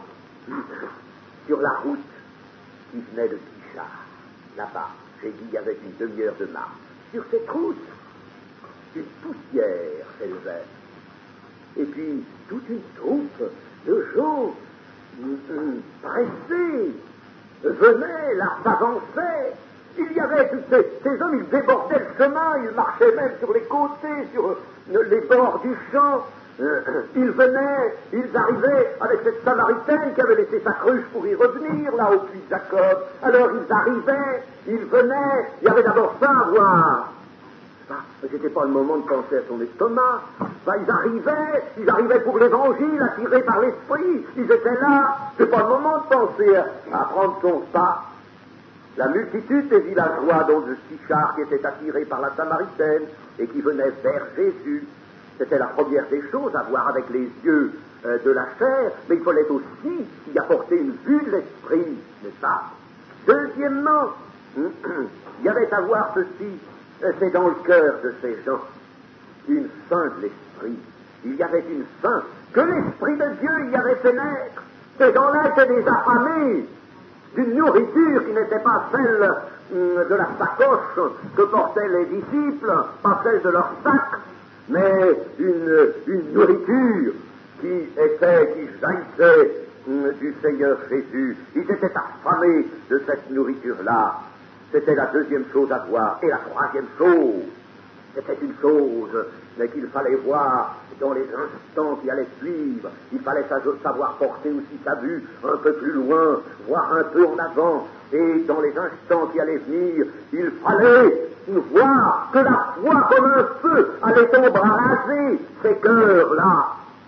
sur la route qui venait de Sichar, là-bas, j'ai dit il y avait une demi-heure de marche. Sur cette route, une poussière s'élevait. Et puis, toute une troupe de gens euh, pressés venaient, là, s'avançaient. Il y avait tous ces, ces hommes, ils débordaient le chemin, ils marchaient même sur les côtés, sur euh, les bords du champ. Euh, ils venaient, ils arrivaient avec cette Samaritaine qui avait laissé sa cruche pour y revenir, là, au puits de Jacob. Alors ils arrivaient, ils venaient, il y avait d'abord ça à voir. Ah, mais c'était pas le moment de penser à son estomac. Bah, ils arrivaient, ils arrivaient pour l'évangile, attirés par l'esprit, ils étaient là. C'est pas le moment de penser à, à prendre son pas. La multitude des villageois, dont de Sichar, qui étaient attirés par la Samaritaine et qui venaient vers Jésus, c'était la première des choses à voir avec les yeux euh, de la chair, mais il fallait aussi y apporter une vue de l'esprit, n'est-ce pas? Deuxièmement, il y avait à voir ceci, euh, c'est dans le cœur de ces gens, une faim de l'esprit. Il y avait une faim, que l'esprit de Dieu y avait fait naître. Ces gens-là étaient des affamés d'une nourriture qui n'était pas celle hum, de la sacoche que portaient les disciples, pas celle de leur sac, mais une, une nourriture qui était, qui jaillissait hum, du Seigneur Jésus. Ils étaient affamés de cette nourriture-là. C'était la deuxième chose à voir. Et la troisième chose, c'était une chose mais qu'il fallait voir dans les instants qui allaient suivre. Il fallait savoir porter aussi sa vue un peu plus loin, voir un peu en avant. Et dans les instants qui allaient venir, il fallait voir que la foi comme un feu allait embraser ces cœurs-là.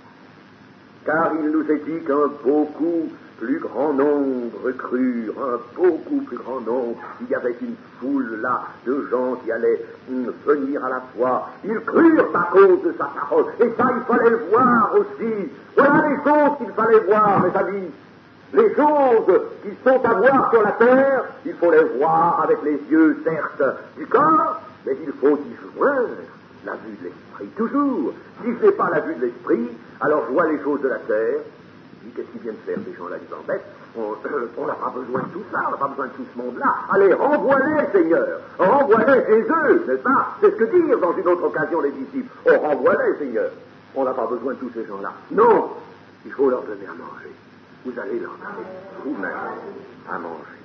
Car il nous est dit qu'un beaucoup plus grand nombre crurent, un beaucoup plus grand nombre. Il y avait une foule là de gens qui allaient mm, venir à la foi. Ils crurent à cause de sa parole. Et ça, il fallait le voir aussi. Voilà les choses qu'il fallait voir, mes amis. Les choses qui sont à voir sur la terre, il faut les voir avec les yeux, certes, du corps, mais il faut y joindre la vue de l'esprit. Toujours. Si je n'ai pas la vue de l'esprit, alors je vois les choses de la terre. Qu'est-ce qu'ils viennent faire, ces gens-là, ils embêtent? On n'a pas besoin de tout ça, on n'a pas besoin de tout ce monde-là. Allez, renvoie-les, Seigneur. Renvoie-les chez eux, n'est-ce pas? C'est ce que dirent dans une autre occasion les disciples. Oh, renvoie-les, Seigneur. On n'a pas besoin de tous ces gens-là. Non, il faut leur donner à manger. Vous allez leur donner vous-même à manger.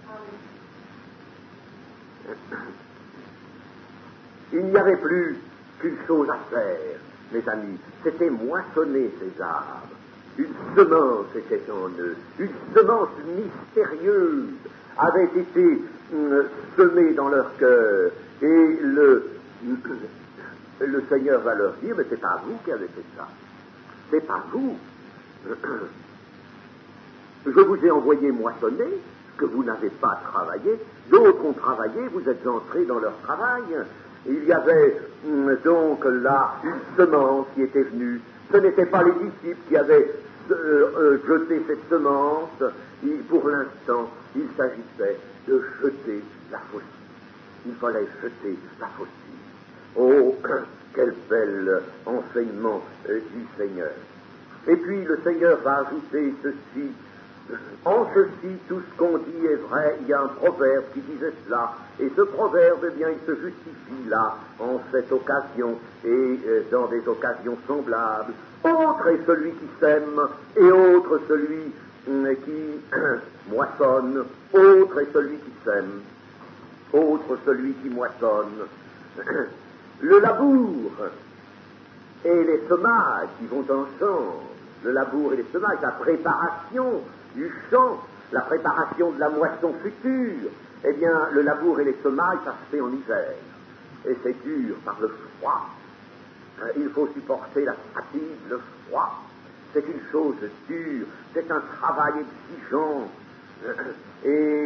Il n'y avait plus qu'une chose à faire, mes amis. C'était moissonner ces arbres. Une semence était en eux, une semence mystérieuse avait été euh, semée dans leur cœur, et le, le Seigneur va leur dire, mais c'est pas vous qui avez fait ça, c'est pas vous. Je vous ai envoyé moissonner, que vous n'avez pas travaillé, d'autres ont travaillé, vous êtes entrés dans leur travail. Il y avait euh, donc là une semence qui était venue. Ce n'étaient pas les disciples qui avaient euh, euh, jeté cette semence. Il, pour l'instant, il s'agissait de jeter la faucille. Il fallait jeter la faucille. Oh, quel bel enseignement euh, du Seigneur. Et puis le Seigneur va ajouter ceci. En ceci, tout ce qu'on dit est vrai. Il y a un proverbe qui disait cela. Et ce proverbe, eh bien, il se justifie là, en cette occasion, et euh, dans des occasions semblables. Autre est celui qui sème, et autre celui euh, qui moissonne. Autre est celui qui sème, autre celui qui moissonne. Le labour et les semailles qui vont ensemble. Le labour et les semailles, la préparation du champ, la préparation de la moisson future. Eh bien, le labour et les semailles, ça se fait en hiver. Et c'est dur par le froid. Il faut supporter la fatigue, le froid. C'est une chose dure, c'est un travail exigeant. Et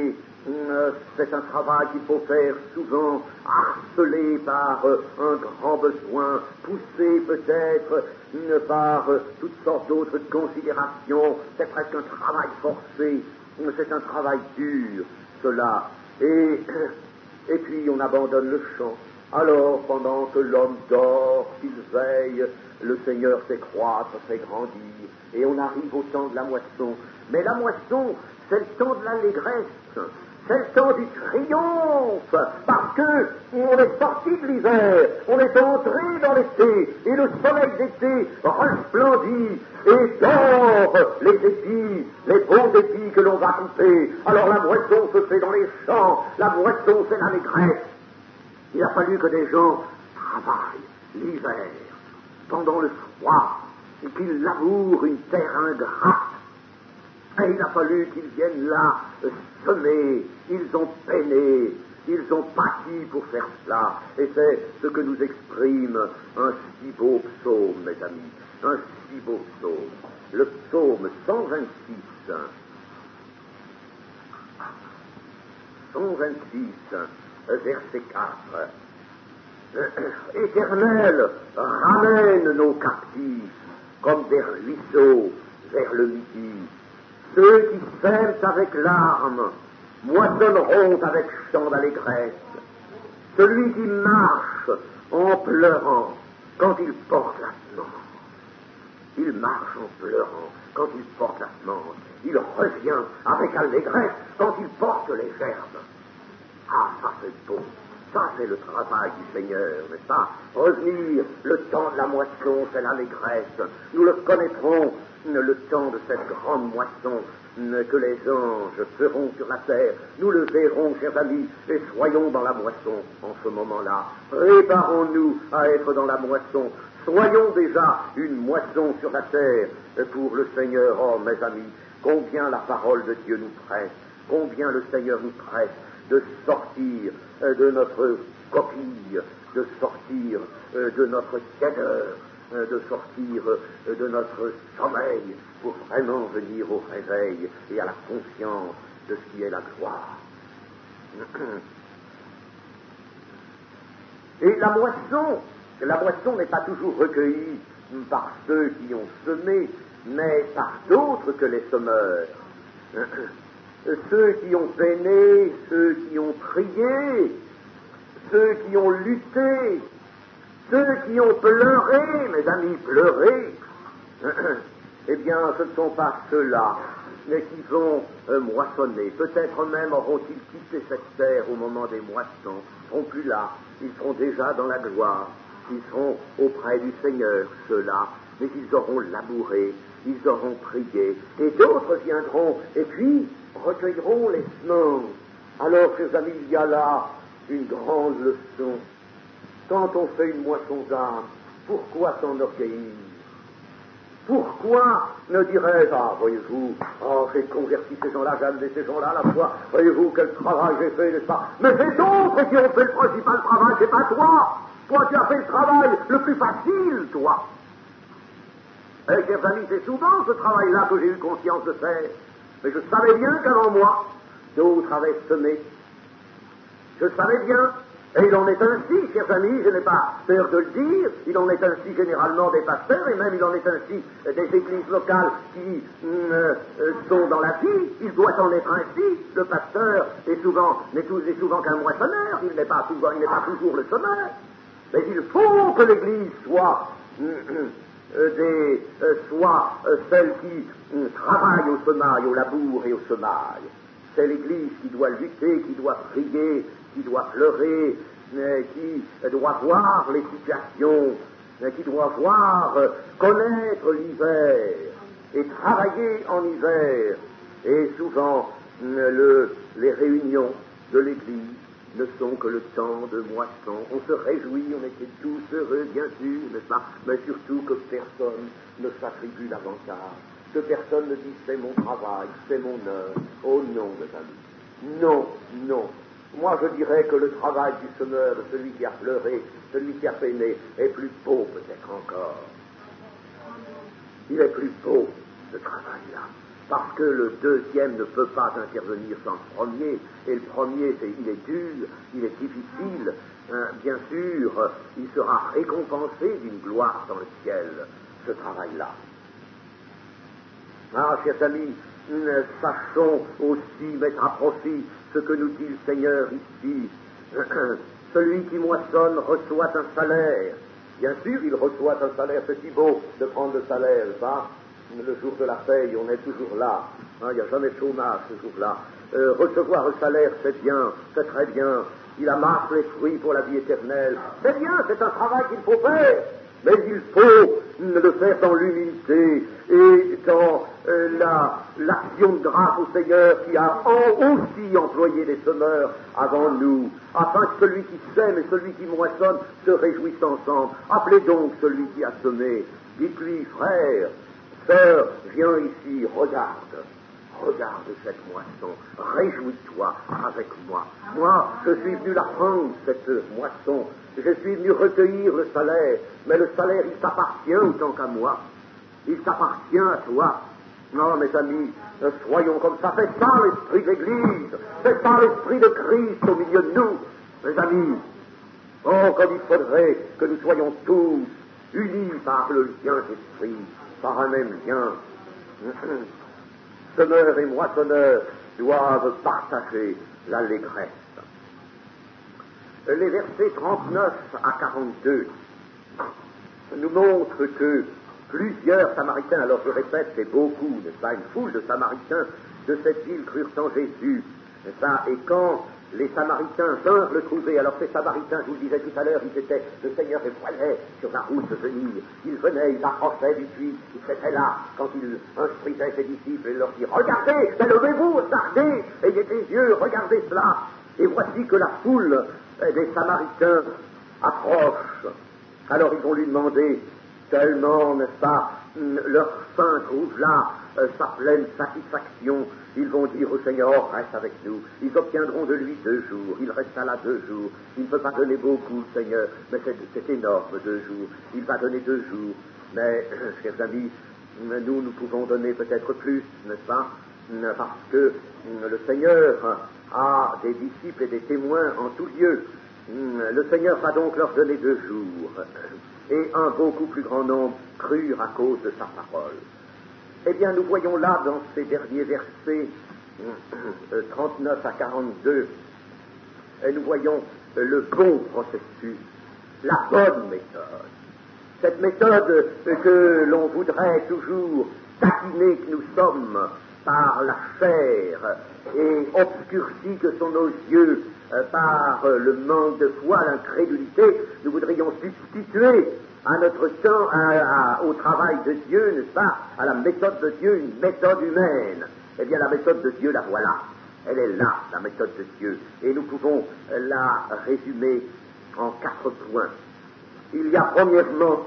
euh, c'est un travail qu'il faut faire souvent, harcelé par euh, un grand besoin, poussé peut-être euh, par euh, toutes sortes d'autres considérations. C'est presque un travail forcé, c'est un travail dur, cela. Et, et puis on abandonne le champ. Alors, pendant que l'homme dort, qu'il veille, le Seigneur fait croître, fait grandir, et on arrive au temps de la moisson. Mais la moisson, c'est le temps de l'allégresse, c'est le temps du triomphe, parce que on est sorti de l'hiver, on est entré dans l'été, et le soleil d'été resplendit et dort les épis, les beaux épis que l'on va couper. Alors la moisson se fait dans les champs, la moisson c'est l'allégresse. Il a fallu que des gens travaillent l'hiver, pendant le froid, et qu'ils labourent une terre ingrate. Et il a fallu qu'ils viennent là semer, ils ont peiné, ils ont pâti pour faire cela. Et c'est ce que nous exprime un si beau psaume, mes amis, un si beau psaume. Le psaume cent vingt-six, cent vingt-six, verset quatre. Éternel, ramène nos captifs comme des ruisseaux vers le midi. Ceux qui sèment avec larmes moissonneront avec chant d'allégresse. Celui qui marche en pleurant quand il porte la semence, il marche en pleurant quand il porte la semence, il revient avec allégresse quand il porte les gerbes. Ah, ça c'est beau, ça c'est le travail du Seigneur, n'est-ce pas? Revenir, le temps de la moisson, c'est l'allégresse. Nous le connaîtrons, le temps de cette grande moisson que les anges feront sur la terre. Nous le verrons, chers amis, et soyons dans la moisson en ce moment-là. Préparons-nous à être dans la moisson. Soyons déjà une moisson sur la terre pour le Seigneur. Oh, mes amis, combien la parole de Dieu nous presse, combien le Seigneur nous presse de sortir de notre coquille, de sortir de notre tièdeur, de sortir de notre sommeil pour vraiment venir au réveil et à la conscience de ce qui est la gloire. Et la moisson, la moisson n'est pas toujours recueillie par ceux qui ont semé, mais par d'autres que les semeurs. Ceux qui ont peiné, ceux qui ont prié, ceux qui ont lutté, ceux qui ont pleuré, mes amis, pleuré, eh bien, ce ne sont pas ceux-là, mais qui vont euh, moissonner. Peut-être même auront-ils quitté cette terre au moment des moissons, ils ne seront plus là, ils seront déjà dans la gloire, ils seront auprès du Seigneur, ceux-là, mais ils auront labouré, ils auront prié, et d'autres viendront, et puis recueilleront les semences. Alors, chers amis, il y a là une grande leçon. Quand on fait une moisson d'âme, pourquoi s'enorgueillir? Pourquoi ne dirais-je, ah, voyez-vous, oh, j'ai converti ces gens-là, j'ai amené ces gens-là à la foi, voyez-vous, quel travail j'ai fait, n'est-ce pas? Mais c'est d'autres qui ont fait le principal travail, c'est pas toi. Toi, tu as fait le travail le plus facile, toi. Et, chers amis, c'est souvent ce travail-là que j'ai eu conscience de faire. Mais je savais bien qu'avant moi, d'autres avaient semé. Je savais bien. Et il en est ainsi, chers amis, je n'ai pas peur de le dire, il en est ainsi généralement des pasteurs, et même il en est ainsi des églises locales qui euh, sont dans la vie. Il doit en être ainsi. Le pasteur est souvent, n'est est souvent qu'un moissonneur, il n'est pas souvent, il n'est pas toujours le semeur. Mais il faut que l'Église soit euh, euh, des, euh, soit euh, celle qui euh, travaille au semail, au labour et au semail. C'est l'Église qui doit lutter, qui doit prier, qui doit pleurer, euh, qui doit voir les situations, euh, qui doit voir, euh, connaître l'hiver et travailler en hiver. Et souvent, euh, le, les réunions de l'Église ne sont que le temps de moisson. On se réjouit, on était tous heureux, bien sûr, n'est-ce pas? Mais surtout que personne ne s'attribue l'avantage. Que personne ne dise c'est mon travail, c'est mon œuvre. Oh non, mes amis. Non, non. Moi, je dirais que le travail du semeur, de celui qui a pleuré, celui qui a peiné, est plus beau peut-être encore. Il est plus beau, ce travail-là. parce que le deuxième ne peut pas intervenir sans le premier, et le premier, c'est, il est dur, il est difficile, hein, bien sûr, il sera récompensé d'une gloire dans le ciel, ce travail-là. Ah, chers amis, sachons aussi mettre à profit ce que nous dit le Seigneur ici. Celui qui moissonne reçoit un salaire. Bien sûr, il reçoit un salaire, c'est si beau de prendre le salaire, pas le jour de la paye, on est toujours là. Hein, il n'y a jamais de chômage ce jour-là. Euh, recevoir le salaire, c'est bien, c'est très bien. Il amasse les fruits pour la vie éternelle. C'est bien, c'est un travail qu'il faut faire. Mais il faut le faire dans l'humilité et dans euh, la, l'action de grâce au Seigneur qui a en, aussi employé des semeurs avant nous, afin que celui qui sème et celui qui moissonne se réjouissent ensemble. Appelez donc celui qui a semé. Dites-lui, frère, sœur, viens ici, regarde. Regarde cette moisson, réjouis-toi avec moi. Moi, je suis venu la prendre, cette moisson. Je suis venu recueillir le salaire, mais le salaire, il t'appartient autant qu'à moi. Il t'appartient à toi. Non, mes amis, soyons comme ça. C'est ça l'esprit de l'Église. C'est ça l'esprit de Christ au milieu de nous, mes amis. Oh, comme il faudrait que nous soyons tous unis par le lien d'esprit, par un même lien. Semeurs et moissonneurs doivent partager l'allégresse. Les versets trente-neuf à quarante-deux nous montrent que plusieurs Samaritains, alors je répète, c'est beaucoup, n'est-ce pas, une foule de Samaritains de cette ville crurent en Jésus, n'est-ce pas, et quand les Samaritains vinrent le trouver, alors ces Samaritains, je vous le disais tout à l'heure, ils étaient, le Seigneur les voyait sur la route de venir, ils venaient, ils approchaient du puits, ils étaient là, quand il instruisait ses disciples, il leur dit, regardez, mais levez-vous, regardez, ayez des yeux, regardez cela, et voici que la foule des Samaritains approche. Alors ils vont lui demander, tellement, n'est-ce pas, leur faim trouve là euh, sa pleine satisfaction. Ils vont dire au Seigneur, oh, reste avec nous. Ils obtiendront de lui deux jours. Il restera là deux jours. Il ne peut pas donner beaucoup, le Seigneur, mais c'est, c'est énorme, deux jours. Il va donner deux jours. Mais, chers amis, nous, nous pouvons donner peut-être plus, n'est-ce pas, parce que le Seigneur a des disciples et des témoins en tout lieu. Le Seigneur va donc leur donner deux jours, et un beaucoup plus grand nombre crurent à cause de sa parole. Eh bien, nous voyons là, dans ces derniers versets, trente-neuf à quarante-deux, nous voyons le bon processus, la bonne méthode. Cette méthode que l'on voudrait toujours taquiner que nous sommes par la chair et obscurcis que sont nos yeux euh, par euh, le manque de foi, l'incrédulité, nous voudrions substituer à notre temps, à, à, au travail de Dieu, n'est-ce pas, à la méthode de Dieu, une méthode humaine. Eh bien, la méthode de Dieu, la voilà. Elle est là, la méthode de Dieu. Et nous pouvons la résumer en quatre points. Il y a premièrement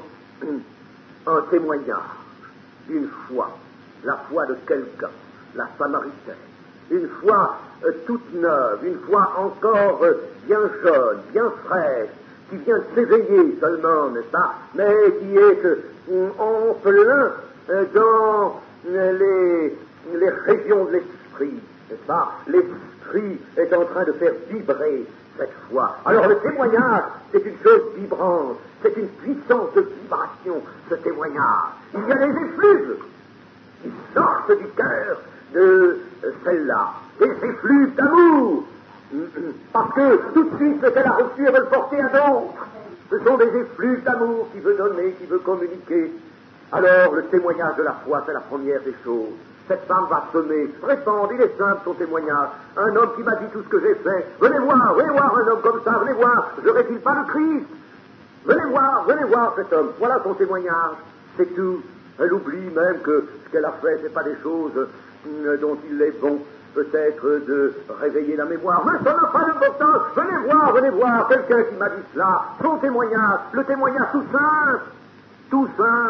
un témoignage, une foi, la foi de quelqu'un, la Samaritaine, une foi euh, toute neuve, une foi encore euh, bien jeune, bien fraîche, qui vient de s'éveiller seulement, n'est-ce pas, mais qui est euh, en plein euh, dans euh, les, les régions de l'esprit, n'est-ce pas, l'esprit est en train de faire vibrer cette foi. Alors le témoignage, c'est une chose vibrante, c'est une puissance de vibration, ce témoignage. Il y a des effluves qui sortent du cœur de celle-là, des effluves d'amour, parce que tout de suite ce qu'elle a reçu, elle veut le porter à d'autres. Ce sont des effluves d'amour qui veut donner, qui veut communiquer. Alors le témoignage de la foi, c'est la première des choses. Cette femme va semer, répandre, il est simple son témoignage. Un homme qui m'a dit tout ce que j'ai fait, venez voir, venez voir un homme comme ça, venez voir, je réfile pas le Christ. Venez voir, venez voir cet homme, voilà son témoignage, c'est tout. Elle oublie même que ce qu'elle a fait, c'est pas des choses dont il est bon peut-être de réveiller la mémoire. Mais ça n'a pas d'importance. Venez voir, venez voir, quelqu'un qui m'a dit cela, son témoignage, le témoignage tout simple, tout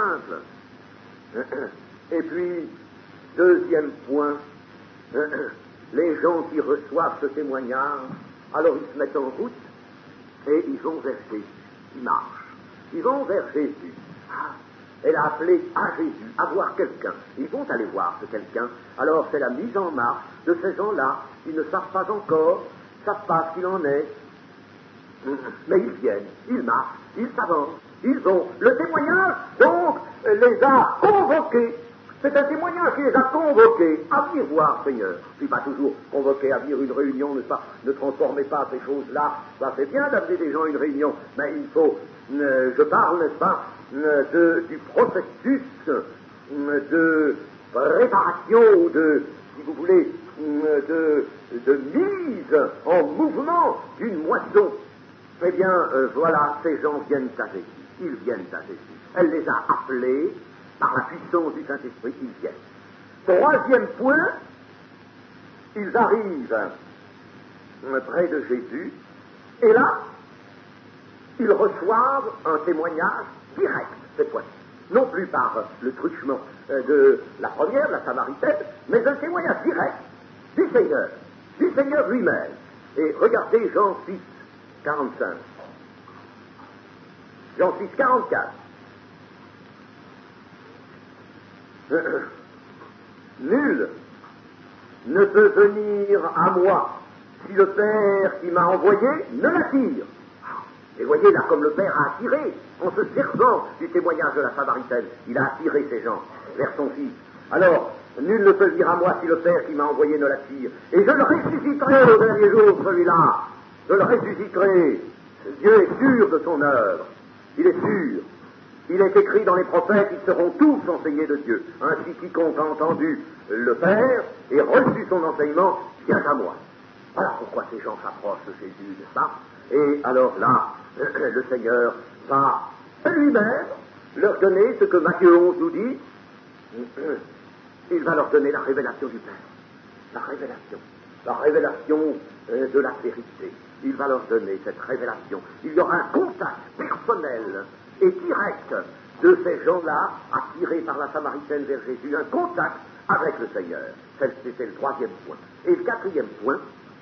simple. Et puis, deuxième point, les gens qui reçoivent ce témoignage, alors ils se mettent en route et ils vont vers Jésus, ils marchent, ils vont vers Jésus. Ah, Elle a appelé à Jésus, à voir quelqu'un. Ils vont aller voir ce quelqu'un. Alors c'est la mise en marche de ces gens-là qui ne savent pas encore, ne savent pas ce qu'il en est. Mais ils viennent, ils marchent, ils s'avancent, ils ont le témoignage, donc, les a convoqués. C'est un témoignage qui les a convoqués à venir voir, Seigneur. Je ne suis pas toujours convoqué à venir une réunion, n'est-ce pas? Ne transformez pas ces choses-là. Ça c'est bien d'amener des gens à une réunion, mais il faut, euh, je parle, n'est-ce pas, euh, de, du processus euh, de préparation ou de, si vous voulez, euh, de, de mise en mouvement d'une moisson. Eh bien, euh, voilà, ces gens viennent à Jésus. Ils viennent à Jésus. Elle les a appelés par la puissance du Saint-Esprit, ils viennent. Troisième point, ils arrivent près de Jésus, et là, ils reçoivent un témoignage direct, cette fois-ci. Non plus par le truchement de la première, la Samaritaine, mais un témoignage direct du Seigneur, du Seigneur lui-même. Et regardez Jean six, quarante-cinq. Jean six, quarante-quatre. Nul ne peut venir à moi si le Père qui m'a envoyé ne l'attire. Et voyez là, comme le Père a attiré, en se servant du témoignage de la Samaritaine, il a attiré ces gens vers son Fils. Alors, nul ne peut venir à moi si le Père qui m'a envoyé ne l'attire. Et je le ressusciterai au dernier jour, celui-là. Je le ressusciterai. Dieu est sûr de son œuvre. Il est sûr. Il est écrit dans les prophètes, ils seront tous enseignés de Dieu. Ainsi, quiconque a entendu le Père et reçu son enseignement, vient à moi. Voilà pourquoi ces gens s'approchent de Jésus, n'est-ce pas? Et alors là, le Seigneur va lui-même leur donner ce que Matthieu onze nous dit. Il va leur donner la révélation du Père. La révélation. La révélation euh, de la vérité. Il va leur donner cette révélation. Il y aura un contact personnel et direct de ces gens-là, attirés par la Samaritaine vers Jésus, un contact avec le Seigneur. C'était le troisième point. Et le quatrième point,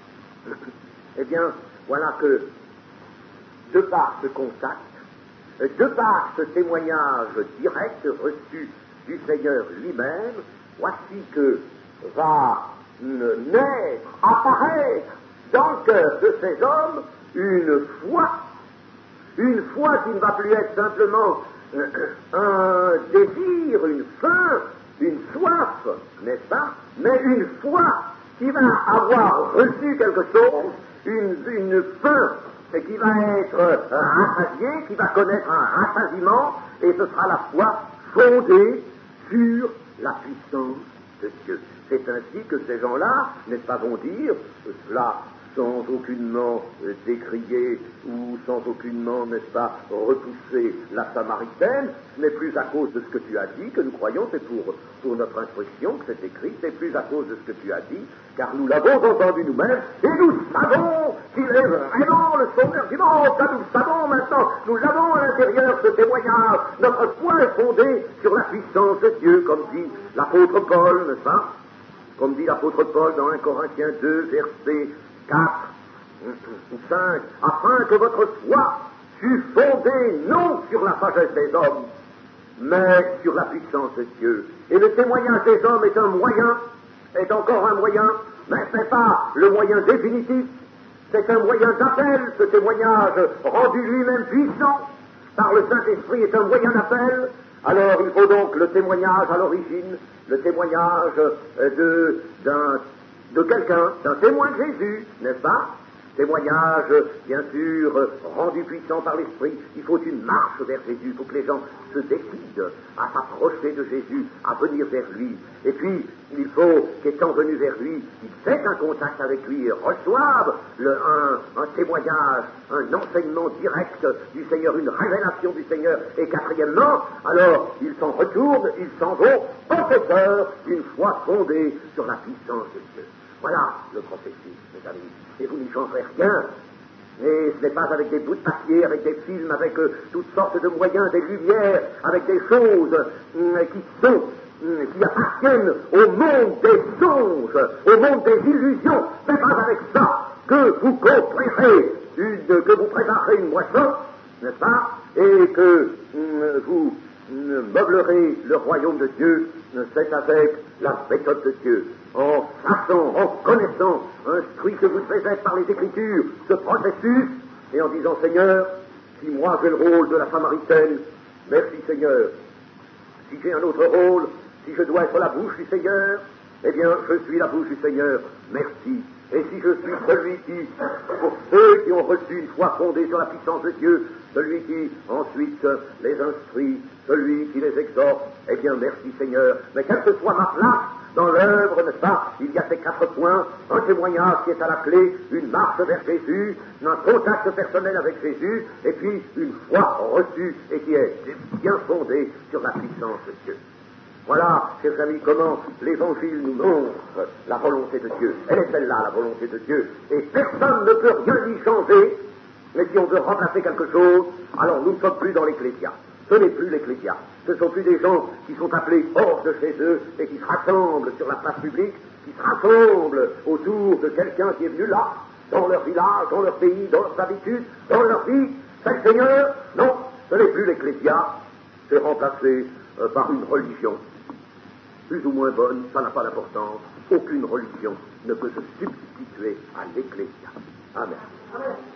eh bien, voilà que, de par ce contact, de par ce témoignage direct reçu du Seigneur lui-même, voici que va naître, apparaître dans le cœur de ces hommes une foi, une foi qui ne va plus être simplement un désir, une faim, une soif, n'est-ce pas, mais une foi qui va avoir reçu quelque chose, une, une faim qui va être rassasiée, qui va connaître un rassasiement, et ce sera la foi fondée sur la puissance de Dieu. C'est ainsi que ces gens-là, n'est-ce pas, vont dire cela sans aucunement euh, décrier ou sans aucunement, n'est-ce pas, repousser la Samaritaine. Ce n'est plus à cause de ce que tu as dit que nous croyons, c'est pour, pour notre instruction que c'est écrit, c'est plus à cause de ce que tu as dit, car nous l'avons entendu nous-mêmes, et nous savons qu'il est vraiment le Sauveur du monde. Ça, nous le savons maintenant, nous l'avons à l'intérieur, ce témoignage. Notre foi est fondée sur la puissance de Dieu, comme dit l'apôtre Paul, n'est-ce pas? Comme dit l'apôtre Paul dans un Corinthiens deux, verset quatre ou cinq, afin que votre foi fût fondée non sur la sagesse des hommes, mais sur la puissance de Dieu. Et le témoignage des hommes est un moyen, est encore un moyen, mais ce n'est pas le moyen définitif, c'est un moyen d'appel. Ce témoignage rendu lui-même puissant par le Saint-Esprit est un moyen d'appel. Alors il faut donc le témoignage à l'origine, le témoignage de, d'un, de quelqu'un, d'un témoin de Jésus, n'est-ce pas? Témoignage, bien sûr, rendu puissant par l'Esprit. Il faut une marche vers Jésus. Il faut que les gens se décident à s'approcher de Jésus, à venir vers lui. Et puis, il faut qu'étant venus vers lui, ils aient un contact avec lui et reçoivent le, un, un témoignage, un enseignement direct du Seigneur, une révélation du Seigneur. Et quatrièmement, alors, ils s'en retournent, ils s'en vont, possesseurs d'une foi fondée sur la puissance de Dieu. Voilà le processus, mes amis. Et vous n'y changerez rien. Et ce n'est pas avec des bouts de papier, avec des films, avec euh, toutes sortes de moyens, des lumières, avec des choses euh, qui sont, euh, qui appartiennent au monde des songes, au monde des illusions. Ce n'est pas avec ça que vous construirez une, que vous préparerez une moisson, n'est-ce pas, et que euh, vous meublerai le royaume de Dieu, c'est avec la méthode de Dieu, en sachant, en connaissant, instruit que vous devez être par les Écritures, ce processus, et en disant, Seigneur, si moi j'ai le rôle de la Samaritaine, merci Seigneur. Si j'ai un autre rôle, si je dois être la bouche du Seigneur, eh bien, je suis la bouche du Seigneur, merci. Et si je suis celui qui, pour ceux qui ont reçu une foi fondée sur la puissance de Dieu, celui qui ensuite les instruit, celui qui les exhorte, eh bien, merci Seigneur. Mais quelle que soit ma place dans l'œuvre, n'est-ce pas, il y a ces quatre points, un témoignage qui est à la clé, une marche vers Jésus, un contact personnel avec Jésus, et puis une foi reçue et qui est bien fondée sur la puissance de Dieu. Voilà, chers amis, comment l'Évangile nous montre la volonté de Dieu. Elle est celle-là, la volonté de Dieu. Et personne ne peut rien y changer, mais si on veut remplacer quelque chose, alors nous ne sommes plus dans l'Ecclésia. Ce n'est plus l'Ecclésia. Ce ne sont plus des gens qui sont appelés hors de chez eux et qui se rassemblent sur la place publique, qui se rassemblent autour de quelqu'un qui est venu là, dans leur village, dans leur pays, dans leurs habitudes, dans leur vie. C'est le Seigneur. Non, ce n'est plus l'Ecclésia. C'est remplacé euh, par une religion. Plus ou moins bonne, ça n'a pas d'importance. Aucune religion ne peut se substituer à l'Ecclésia. Amen. Amen.